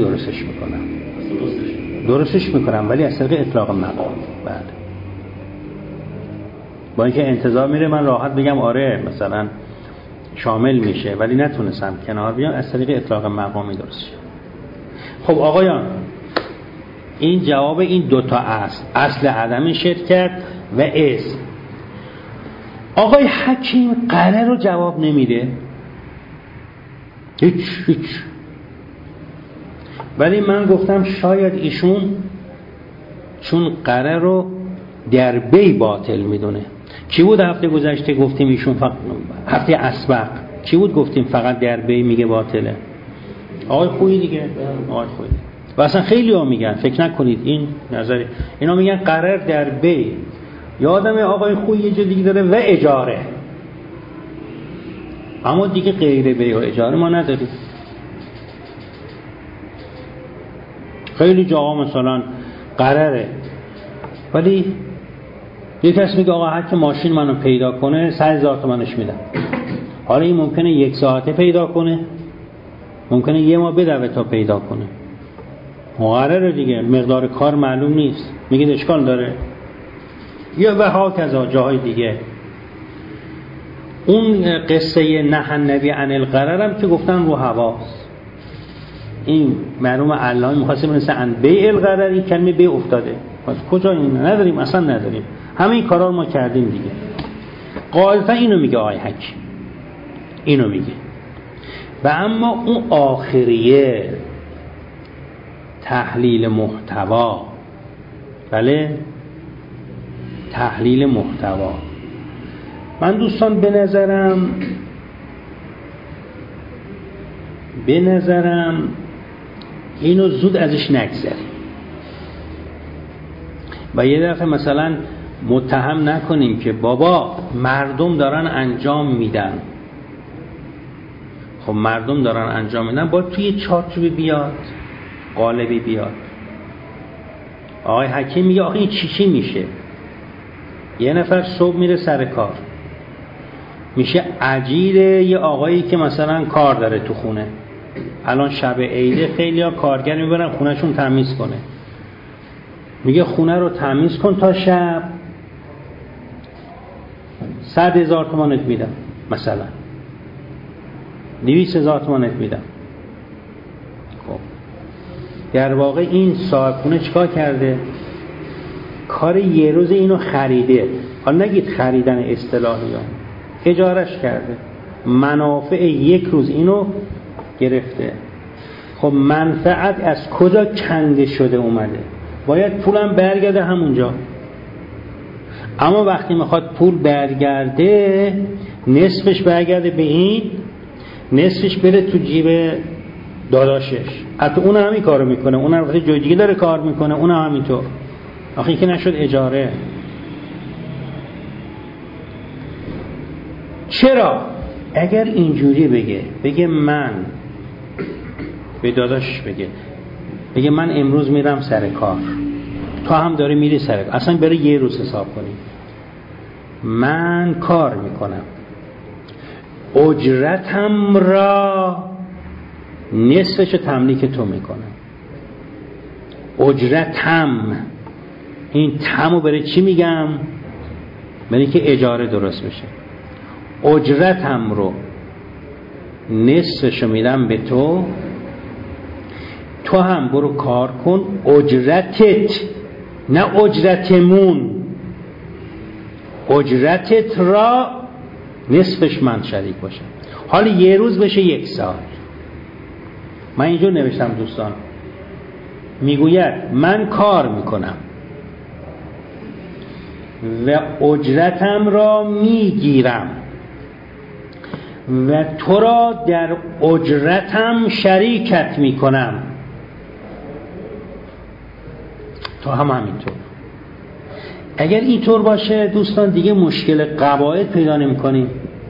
درستش میکنم ولی از طریق اطلاق مقامی. بله، با اینکه انتظار میره من راحت بگم آره مثلا شامل میشه، ولی نتونستم کنار بیام، از طریق اطلاق مقامی درست شد. خب آقایان، این جواب این دوتا اصل عدم شرکت و اسم. آقای حکیم قرار رو جواب نمیده، هیچ. ولی من گفتم شاید ایشون چون قرار رو در بی باطل میدونه. چی بود هفته گذشته گفتیم ایشون فقط هفته اسبق چی بود گفتیم فقط در بی میگه باطله؟ آقای خویی دیگه، آقای خویی. و اصلا خیلی ها میگن، فکر نکنید این نظری، اینا میگن قرار در بی. یادم آقای خویی یه جدیدی داره و اجاره، اما دیگه غیر بی و اجاره ما نداریم. خیلی جاها مثلا قراره، ولی یک کس میگه آقا هر که ماشین منو پیدا کنه 100,000 تومنش میدم. حالا این ممکنه 1 ساعته پیدا کنه، ممکنه 1 ماه بدوه تا پیدا کنه، مقرره دیگه، مقدار کار معلوم نیست، میگه اشکال داره. یا به ها کذا جاهای دیگه. اون قصه نهی النبی عن الغرر هم که گفتن رو حواس، این معلوم علامه می‌خواسته مثل ان بیع الغرر، این کلمه بیع افتاده، پس کجا این نداریم، اصلا نداریم. همین کارا رو ما کردیم دیگه. غالبا اینو میگه آقای حکیم، اینو میگه. و اما اون آخریه تحلیل محتوا، بله تحلیل محتوا، من دوستان به نظرم اینو زود ازش نگذریم و یه دفعه مثلا متهم نکنیم که بابا مردم دارن انجام میدن. خب مردم دارن انجام میدن، باید توی چارچوبی بیاد، قالبی بیاد. آقای حکیم میگه آخه این چی میشه؟ یه نفر صبح میره سر کار، میشه اجیر یه آقایی که مثلا کار داره تو خونه. الان شب عیده خیلی ها کارگر میبرن خونهشون تمیز کنه، میگه خونه رو تمیز کن تا شب 100,000 تومانت میدم، مثلا 200,000 تومانت میدم. خب در واقع این صاحب خونه چیکار کرده؟ کار یه روز اینو خریده، حالا نگید خریدن اصطلاحی ها، اجارش کرده، منافع یک روز اینو گرفته. خب منفعت از کجا کنده شده اومده؟ باید پولم برگرده همونجا. اما وقتی میخواد پول برگرده، نصفش برگرده به این، نصفش بره تو جیب داداشش. حتی اون همین کارو میکنه، اون هم وقتی جای دیگه داره کار میکنه، اون هم همینطور. آخه که نشد اجاره. چرا؟ اگر اینجوری بگه من به داداش بگه من امروز میرم سر کار، تو هم داری میری سر کار، اصلا بره یه روز حساب کنیم، من کار میکنم، اجرتم را نصفش تملیک تو میکنم. اجرتم، این تمو برای چی میگم؟ برای که اجاره درست بشه. اجرتم رو نصفشو میدم به تو، تو هم برو کار کن. اجرتت، نه اجرتمون، اجرتت را نصفش من شریک باشم. حالا یه روز بشه 1 سال. من اینجور نوشتم دوستان، میگوید من کار میکنم و اجرتم را میگیرم و تو را در اجرتم شریکت میکنم. تو هم همینطور. اگر اینطور باشه دوستان دیگه مشکل قواعد پیدا نمی‌کنیم.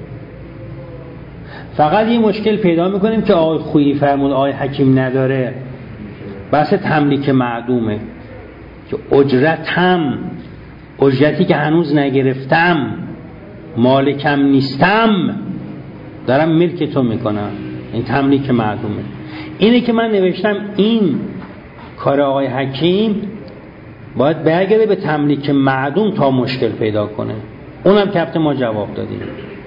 فقط یه مشکل پیدا می‌کنیم که آقای خویی فرمود، آقای حکیم نداره، بحث تملیک معدومه که اجرتم، اجرتی که هنوز نگرفتم، مالکم نیستم، دارم ملک تو میکنم، این تملیک معدومه. اینه که من نوشتم این کار آقای حکیم باید برگرده به تملیک معدوم تا مشکل پیدا کنه. اونم کفت ما جواب دادیم.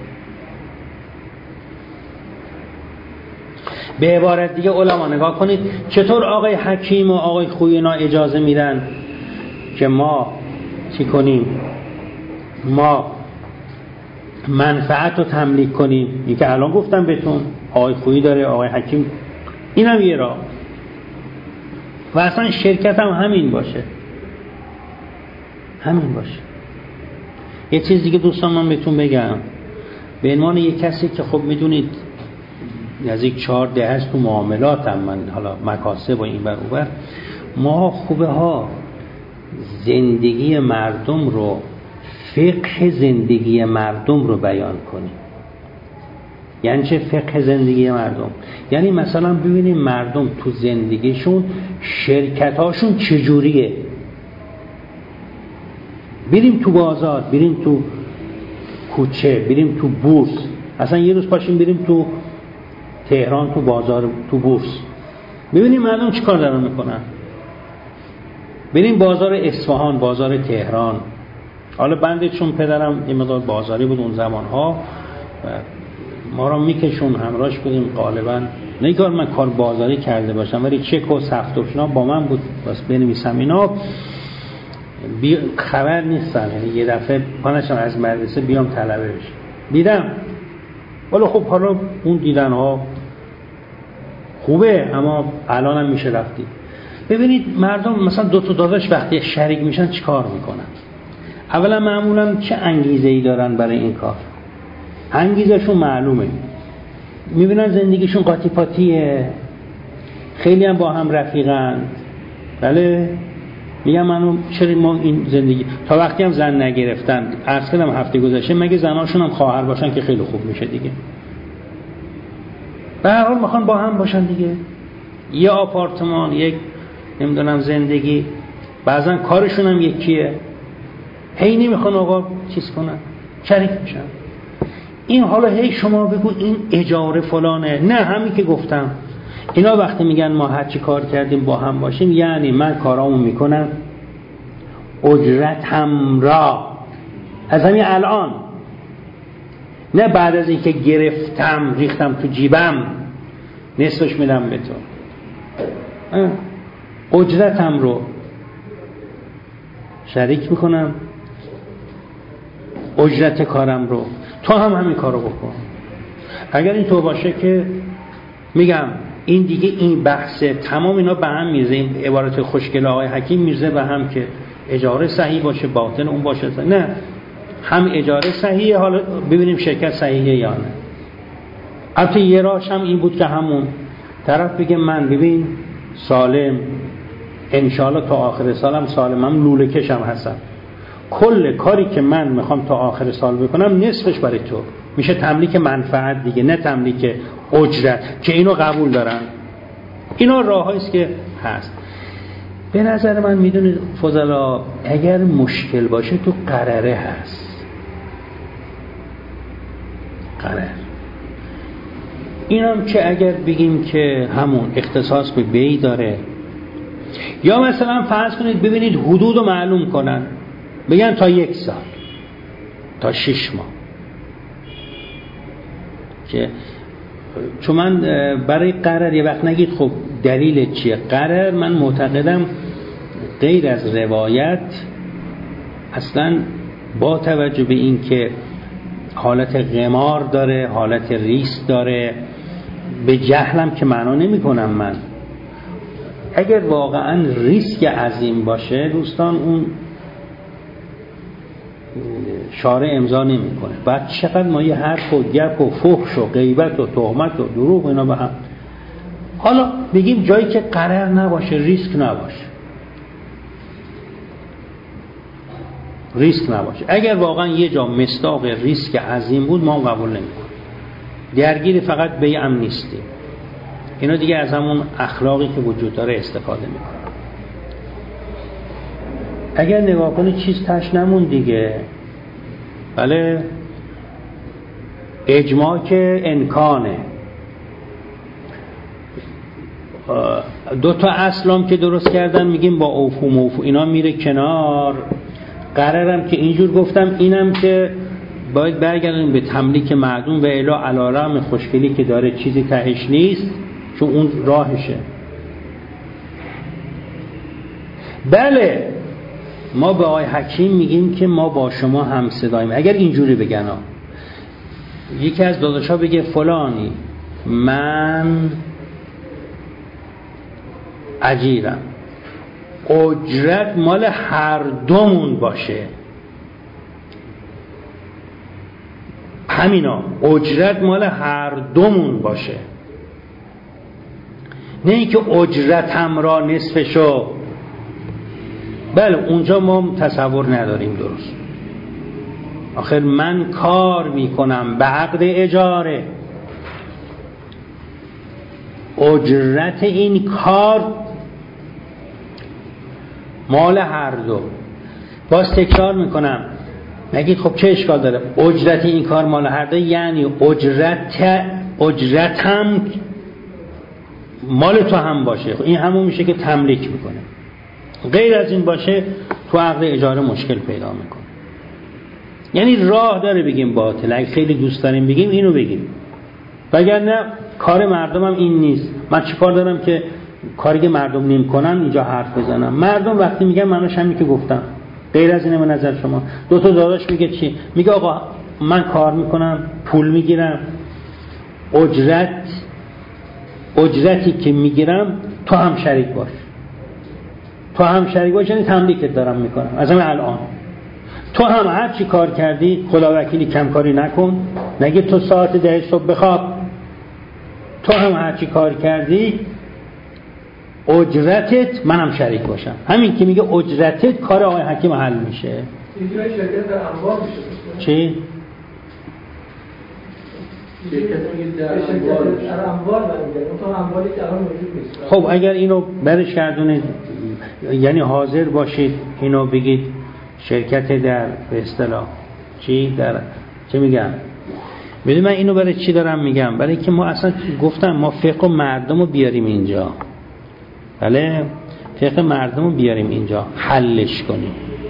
به عبارت دیگه علما نگاه کنید چطور آقای حکیم و آقای خویی اینا اجازه میدن که ما چی کنیم؟ ما منفعت رو تملیک کنیم. این که الان گفتم بهتون آقای خویی داره، آقای حکیم، اینم یه راه. و اصلا شرکت هم همین باشه، همین باشه. یه چیز دیگه دوستان من بهتون بگم، به عنوان یک کسی که خب میدونید نزدیک 4 دهه است تو معاملاتم من، حالا مکاسب و این بر اون بر، ما خوبه ها زندگی مردم رو، فقه زندگی مردم رو بیان کنیم. یعنی چه فقه زندگی مردم؟ یعنی مثلا ببینیم مردم تو زندگیشون شرکتاشون چجوریه. بریم تو بازار، بریم تو کوچه، بریم تو بورس. اصلا یه روز پاشیم بریم تو تهران تو بازار، تو بورس، ببینیم مردم چی کار دارن میکنن. بریم بازار اصفهان، بازار تهران. حالا بنده چون پدرم این مقدار بازاری بود اون زمانها، ما رو میکشون همراهش بودیم غالبا. نگار من کار بازاری کرده باشم ولی چک و سفتوشنا با من بود، بس بنویسم اینا خبر نیستم. یعنی یه دفعه پانشم از مدرسه بیام طلبه بشم، دیدم. ولی خب حالا اون دیدن ها خوبه، اما الان هم میشه رفتی. ببینید مردم مثلا 2 تا داداش وقتی شریک میشن چی کار میکنن؟ اولا معمولا چه انگیزه‌ای دارن برای این کار؟ انگیزشون معلومه، میبینن زندگیشون قاطی پاتیه، خیلی هم با هم رفیقن. بله میگم منو چرا ما این زندگی تا وقتی هم زن نگرفتن، عرض کردم هفته گذشته، مگه زناشون هم خواهر باشن که خیلی خوب میشه دیگه. به هر حال میخوان با هم باشن دیگه، یه آپارتمان، یک نمیدونم زندگی، بعضن کارشون هم یکیه، هی نمیخوان آقا چیز کنن، شریک میشن. این حالا هی شما بگو این اجاره فلانه، نه همین که گفتم. اینا وقتی میگن ما هر چی کار کردیم با هم باشیم، یعنی من کارامو میکنم، اجرت هم را از همین الان، نه بعد از اینکه گرفتم ریختم تو جیبم نصفش میدم به تو. اجرتم رو شریک میکنم، اجرت کارم رو، تو هم همین کارو بکن. اگر این تو باشه که میگم این دیگه این بحث تمام اینا به هم میرزه. این عبارت خوشگل آقای حکیم میرزه به هم که اجاره صحیح باشه، باطن اون باشه صحیح. نه، هم اجاره صحیحه، حالا ببینیم شرکت صحیحه یا نه. البته یه راهش هم این بود که همون طرف بگه من ببین سالم انشاءالله تا آخر سالم سالمم، لوله کشم هستم، کل کاری که من میخوام تا آخر سال بکنم نصفش برای تو میشه. تملیک منفعت دیگه، نه تملیک اجرت که اینو قبول دارن. اینا راهاییست که هست. به نظر من میدونید فضلا اگر مشکل باشه تو قراره هست. قرار اینم که اگر بگیم که همون اختصاص به بی داره، یا مثلا فرض کنید ببینید حدود رو معلوم کنن، بگن تا 1 سال، تا 6 ماه، که چون من برای قرار یه وقت نگید خب دلیل چیه قرار، من معتقدم غیر از روایت اصلا با توجه به این که حالت قمار داره، حالت ریسک داره، به جهلم که معنا نمی کنم من، اگر واقعا ریسک عظیم باشه دوستان اون شارع امضا نمی کنه. بعد چقدر ما یه حرف و گپ و فحش و غیبت و تهمت و دروغ اینا به هم. حالا بگیم جایی که قرار نباشه، ریسک نباشه، ریسک نباشه، اگر واقعا یه جا مصداق ریسک عظیم بود ما قبول نمی کنیم، درگیر فقط بیعم نیستیم. اینا دیگه از همون اخلاقی که وجود داره استفاده میکنه. اگر نگاه کنی چیز تش نمون دیگه. بله اجماع که امکانه، 2 تا اصلام که درست کردن میگیم با اوفو موفو اینا میره کنار. قرارم که اینجور گفتم، اینم که باید برگردیم به تملیک معدوم و الا علارم خوشگلی که داره چیزی تهش نیست، چون اون راهشه. بله ما به آقای حکیم میگیم که ما با شما هم صداییم. اگر اینجوری بگن یکی از داداشا بگه فلانی من اجیرم، اجرت مال هر دومون باشه، همینا اجرت مال هر دومون باشه، نه اینکه اجرتم را نصفشو. بله اونجا ما تصور نداریم درست. آخر من کار میکنم به عقد اجاره، اجرت این کار مال هر دو. باز تکرار میکنم، نگید خب چه اشکال داره اجرت این کار مال هر دو، یعنی اجرتم مال تو هم باشه. این همون میشه که تملیک میکنه. غیر از این باشه تو عقد اجاره مشکل پیدا میکنه. یعنی راه داره بگیم باطل، اگه خیلی دوست داریم بگیم اینو بگیم، وگرنه کار مردمم این نیست. من چی کار دارم که کاری که مردم نمی کنن اینجا حرف بزنم؟ مردم وقتی میگن منوش همین که گفتم. غیر از اینه به نظر شما 2 تا داداش میگه چی؟ میگه آقا من کار میکنم پول میگیرم، اجرتی که میگیرم تو هم شریک باش، تو هم شریک باش، یعنی تملیکت دارم میکنم از همین الان. تو هم هر چی کار کردی خدا وکیلی کمکاری نکن، نگه تو ساعت 10 صبح بخواب، تو هم هر چی کار کردی اجرتت منم شریک باشم. همین که میگه اجرتت کار آقای حکیم حل میشه. اینجوری شرکت در انواع میشه. چی؟ شرکت میگه در انواع برمیگرده، اون تو انواعی که الان موجود نیست. خب اگر اینو برش گردونید، یعنی حاضر باشید اینو بگید شرکت در به اصطلاح چی در چه میگم؟ ببین من اینو برای چی دارم میگم؟ برای که ما اصلا گفتم ما فقه مردم رو بیاریم اینجا. بله فقه مردم رو بیاریم اینجا حلش کنیم.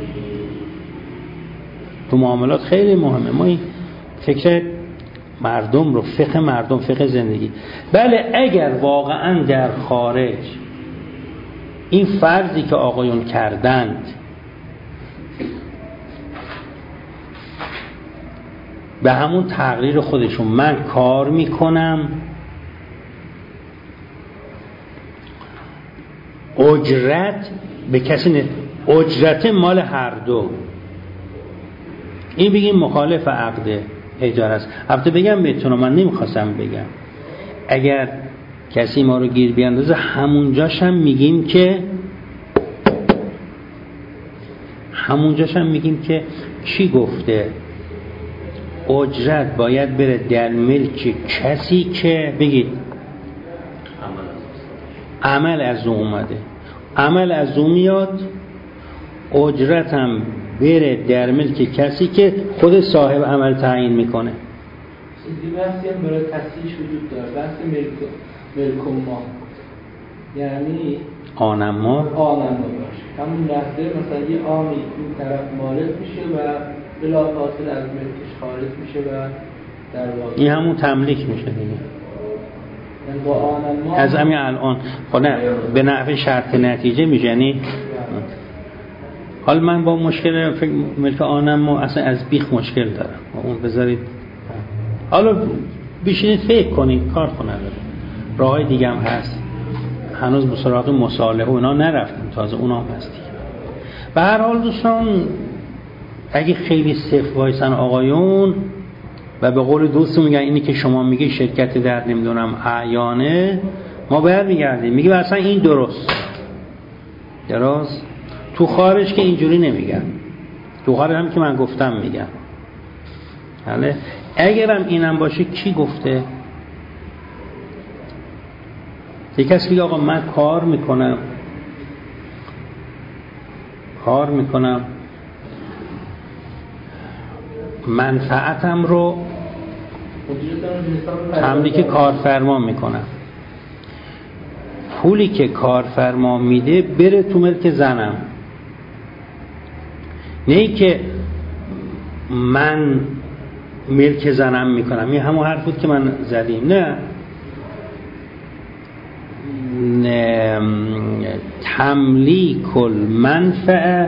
تو معاملات خیلی مهمه ما این فکر مردم رو، فقه مردم، فقه زندگی. بله اگر واقعا در خارج این فرضی که آقایون کردند به همون تقریر خودشون، من کار میکنم اجرت به کسی اجرت مال هر دو، این بگیم مخالف عقد اجاره است. البته بگم بهتون، من نمیخواستم بگم، اگر کسی ما رو گیر بیاندازه همونجاش هم میگیم که چی گفته؟ اجرت باید بره در ملک کسی که بگید عمل از او اومده، عمل از او میاد، اجرت هم بره در ملک کسی که خود صاحب عمل تعیین میکنه. این بحثی هم برای تصحیحش وجود داره، بحث ملک ما، یعنی آنما باشه. همون لحظه مثلا یه آمی این طرف مالک میشه و بلافاصله از ملکش خارج میشه و در واقع این همون تملیک میشه دیگه. یعنی با آنما از همین الان نه به نحو شرط نتیجه میشه. یعنی حالا من با مشکل ملک آنما اصلا از بیخ مشکل دارم، اون بذارید حالا بشینید فکر کنید، کار کنید. راههای دیگه هم هست، هنوز به سراغ مصالحه و اینا نرفتیم، تازه اونا هم هست دیگه. به هر حال دوستان اگه خیلی صفر وایسن آقایون و به قول دوستون میگن اینی که شما میگی شرکت در نمیدونم اعیانه، ما باید میگردیم میگیم اصلا این درست. تو خارج که اینجوری نمیگن، تو خارج هم که من گفتم میگن. بله اگرم اینم باشه کی گفته؟ یک کسی میگه آقا من کار میکنم منفعتم رو تملیک کارفرما میکنم، پولی که کارفرما میده بره تو ملک زنم، نه ای که من ملک زنم میکنم. این همون حرف بود که من زدیم. نه تملیک المنفعه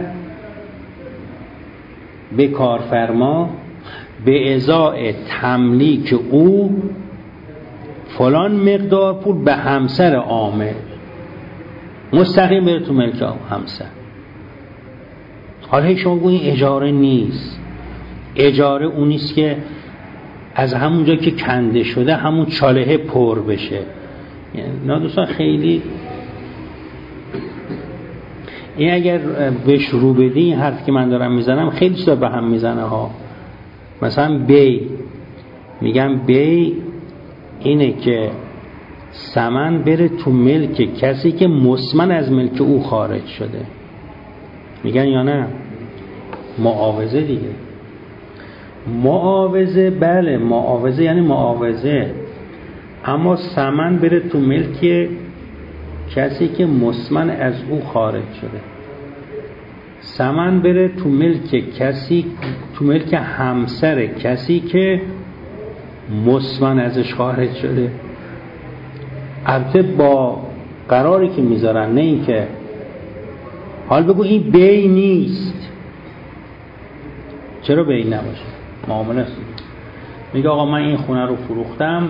به کارفرما به ازای تملیک او فلان مقدار پول به همسر عامل، مستقیم بره تو ملک همسر. حالا شما گویین اجاره نیست، اجاره اون نیست که از همونجا که کنده شده همون چالهه پر بشه. نه دوستان خیلی این اگر بهش رو بدی این حرف که من دارم میزنم خیلی چیزا به هم میزنه ها. مثلا میگم بی اینه که ثمن بره تو ملک کسی که مسمن از ملک او خارج شده. میگن یا نه؟ معاوضه دیگه. معاوضه بله، معاوضه یعنی معاوضه، اما ثمن بره تو ملک کسی که مسمن از او خارج شده. ثمن بره تو ملک کسی، تو ملک همسر کسی که مسمن ازش خارج شده. البته با قراری که میذارن، نه این که حال بگو این بی نیست. چرا بی نباشه؟ معامله است. میگه آقا من این خونه رو فروختم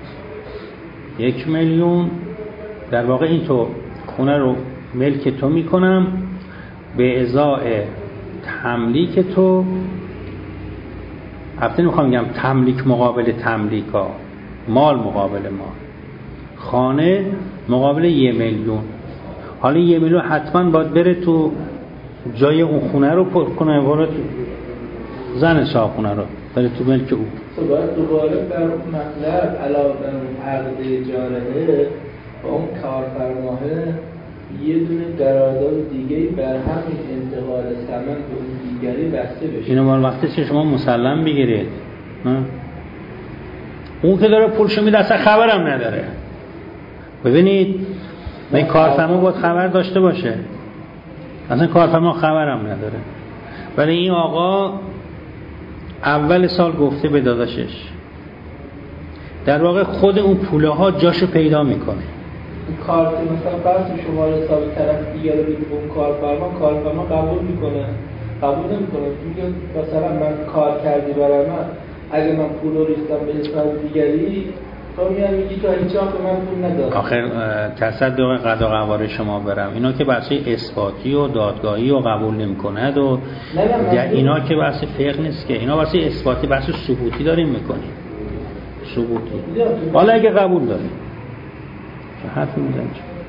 1 میلیون، در واقع این تو خونه رو ملک تو میکنم به ازای تملیک تو. البته نمیخوام بگم تملیک مقابل تملیک ها، مال مقابل مال، خانه مقابل 1 میلیون. حالا 1 میلیون حتما باید بره تو جای اون خونه رو پر کنه، وارد زن صاحب رو بره تو ملک او. باید دوباره در اون مطلب علاوه بر اون عقد اجاره با اون کارفرماه یه دونه قرارداد دیگه‌ای بر همین انتقال ثمن به اون دیگری بسته بشه. اینو مال وقتی که شما مسلم بگیرید، نه اون که داره پولشو میده اصلا خبرم نداره. ببینید من کارفرما باید خبر داشته باشه، اصلا کارفرما خبرم نداره. ولی این آقا اول سال گفته به داداشش، در واقع خود اون پوله ها جاشو پیدا میکنه. کارت مثلا فرض شماره حساب طرف دیگه رو بده اون کارفرما قبول میکنه، قبول نمیکنه، میگه مثلا من کار کردی برای من، اگه من پول رو ریختم به حساب دیگری تو میگی تو هیچ وقت به من پول نداد. آخر تصدق قضا قواره شما برم اینا که بحث اثباتی و دادگاهی و قبول نمی‌کند و اینا که بحث فقه نیست که، اینا بحث اثباتی، بحث ثبوتی داریم میکنیم. ثبوتی حالا اگه قبول داریم چه حرفی میزنیم؟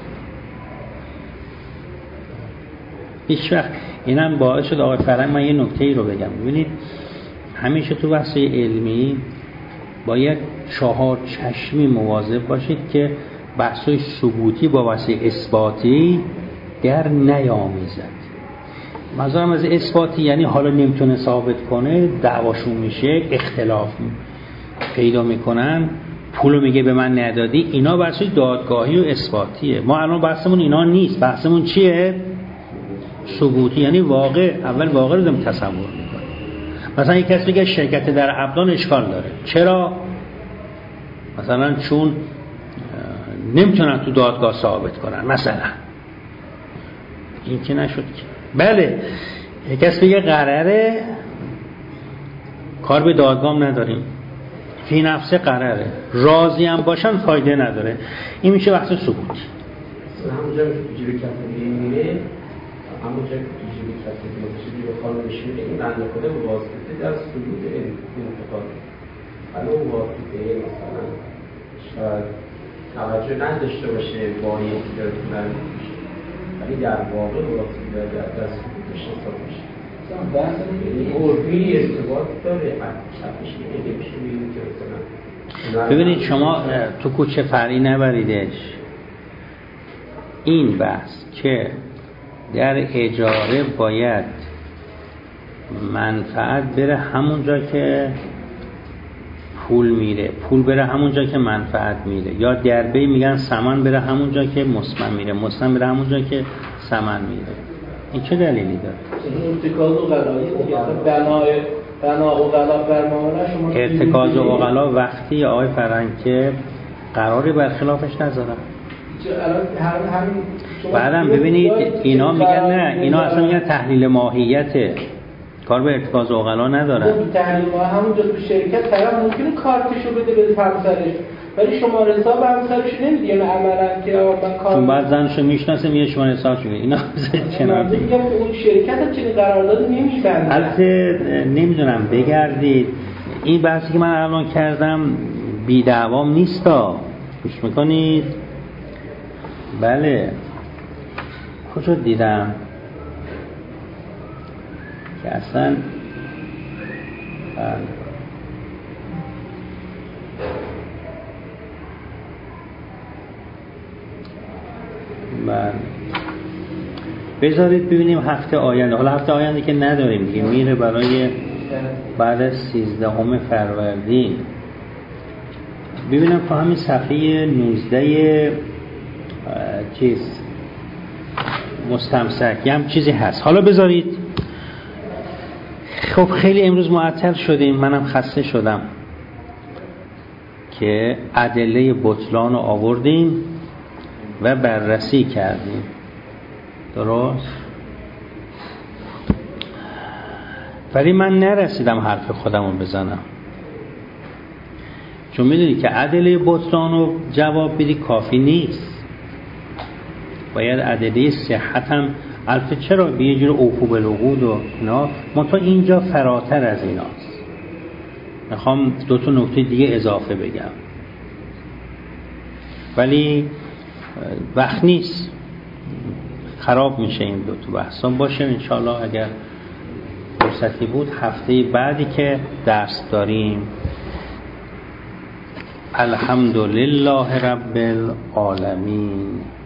هیچ وقت اینم باعث شد آقای فرنگ من یه نکته‌ای رو بگم. ببینید همیشه تو بحث علمی باید 4 چشمی مواظب باشید که بحث‌های ثبوتی با بحث اثباتی در نیامیزد. منظورم از اثباتی یعنی حالا نمیتونه ثابت کنه، دعواشون میشه، اختلاف پیدا میکنن پولو میگه به من ندادی، اینا بحث دادگاهی و اثباتیه. ما الان بحثمون اینا نیست، بحثمون چیه؟ ثبوتی، یعنی واقع. اول واقع رو داریم تصور میکنیم. مثلا یک کسی میگه شرکت در ابدان اشکال داره. چرا؟ مثلا چون نمیتونن تو دادگاه ثابت کنن مثلا. این که نشد که. بله یک کسی میگه قراره، کار به دادگاه نداریم، فی نفسه قراره، راضی هم باشن فایده نداره. این میشه بحث ثبوتی. همونجا که جیب کتابی میره، همونجا که جیب کتابی جیب خانمش میره، این بنده خدا واسطه در ثبوت انتقاد. حالا واسطه مثلا شاید توجه نداشته باشه با یکی داره کنن میشه، ولی در واقع واسطه در ثبوتش حساب میشه. عرفی ارتباط داره، شبش نمیشه بگیم که مثلا. ببینید شما تو کوچه فرعی نبریدش. این بحث که در اجاره باید منفعت بره همونجا که پول میره، پول بره همونجا که منفعت میره، یا دربه میگن ثمن بره همونجا که مسمن میره، مسمن بره همونجا که ثمن میره. این چه دلیلی داره؟ ارتکاز و غلایی دیگه. بنا و غلا بر معامله شما ارتکاز و غلا وقتی آقای فرهنگ که قراری برخلافش نذارن. بعدم ببینید اینا میگن نه، اینا اصلا میگن تحلیل ماهیته، کار به ارتکاز و غلا ندارن. تحلیل ماهیت همونجا تو شرکت طرف ممکنه کارتشو بده همسرش، ولی شما حساب همسرش نمیدی، یعنی عملا که من کار چون بعد زنشو میشناسه میگه شما حسابش میگه. اینا چنان میگم اون شرکت هم چنین قرارداد نمیبنده. البته نمیدونم بگردید این بحثی که من الان کردم بی دعوام نیستا، گوش میکنید؟ بله کجا دیدم که اصلا بذارید ببینیم هفته آینده. حالا هفته آینده که نداریم دیگه، میره برای بعد از 13 فروردین. ببینم تو همین صفحه 19 چیز مستمسک یه هم چیزی هست. حالا بذارید. خب خیلی امروز معطل شدیم، منم خسته شدم که ادله بطلان رو آوردیم و بررسی کردیم. درست؟ ولی من نرسیدم حرف خودم رو بزنم، چون میدونی که ادله بطلان رو جواب بدی کافی نیست، باید ادله صحت هم. البته چرا به یه جور اوفو بالعقود و اینا، منتها اینجا فراتر از ایناست. میخوام 2 تا نکته دیگه اضافه بگم ولی وقت نیست، خراب میشه این 2 تا بحثا. باشه انشالله اگر فرصتی بود هفته بعدی که درس داریم. الحمدلله رب العالمین.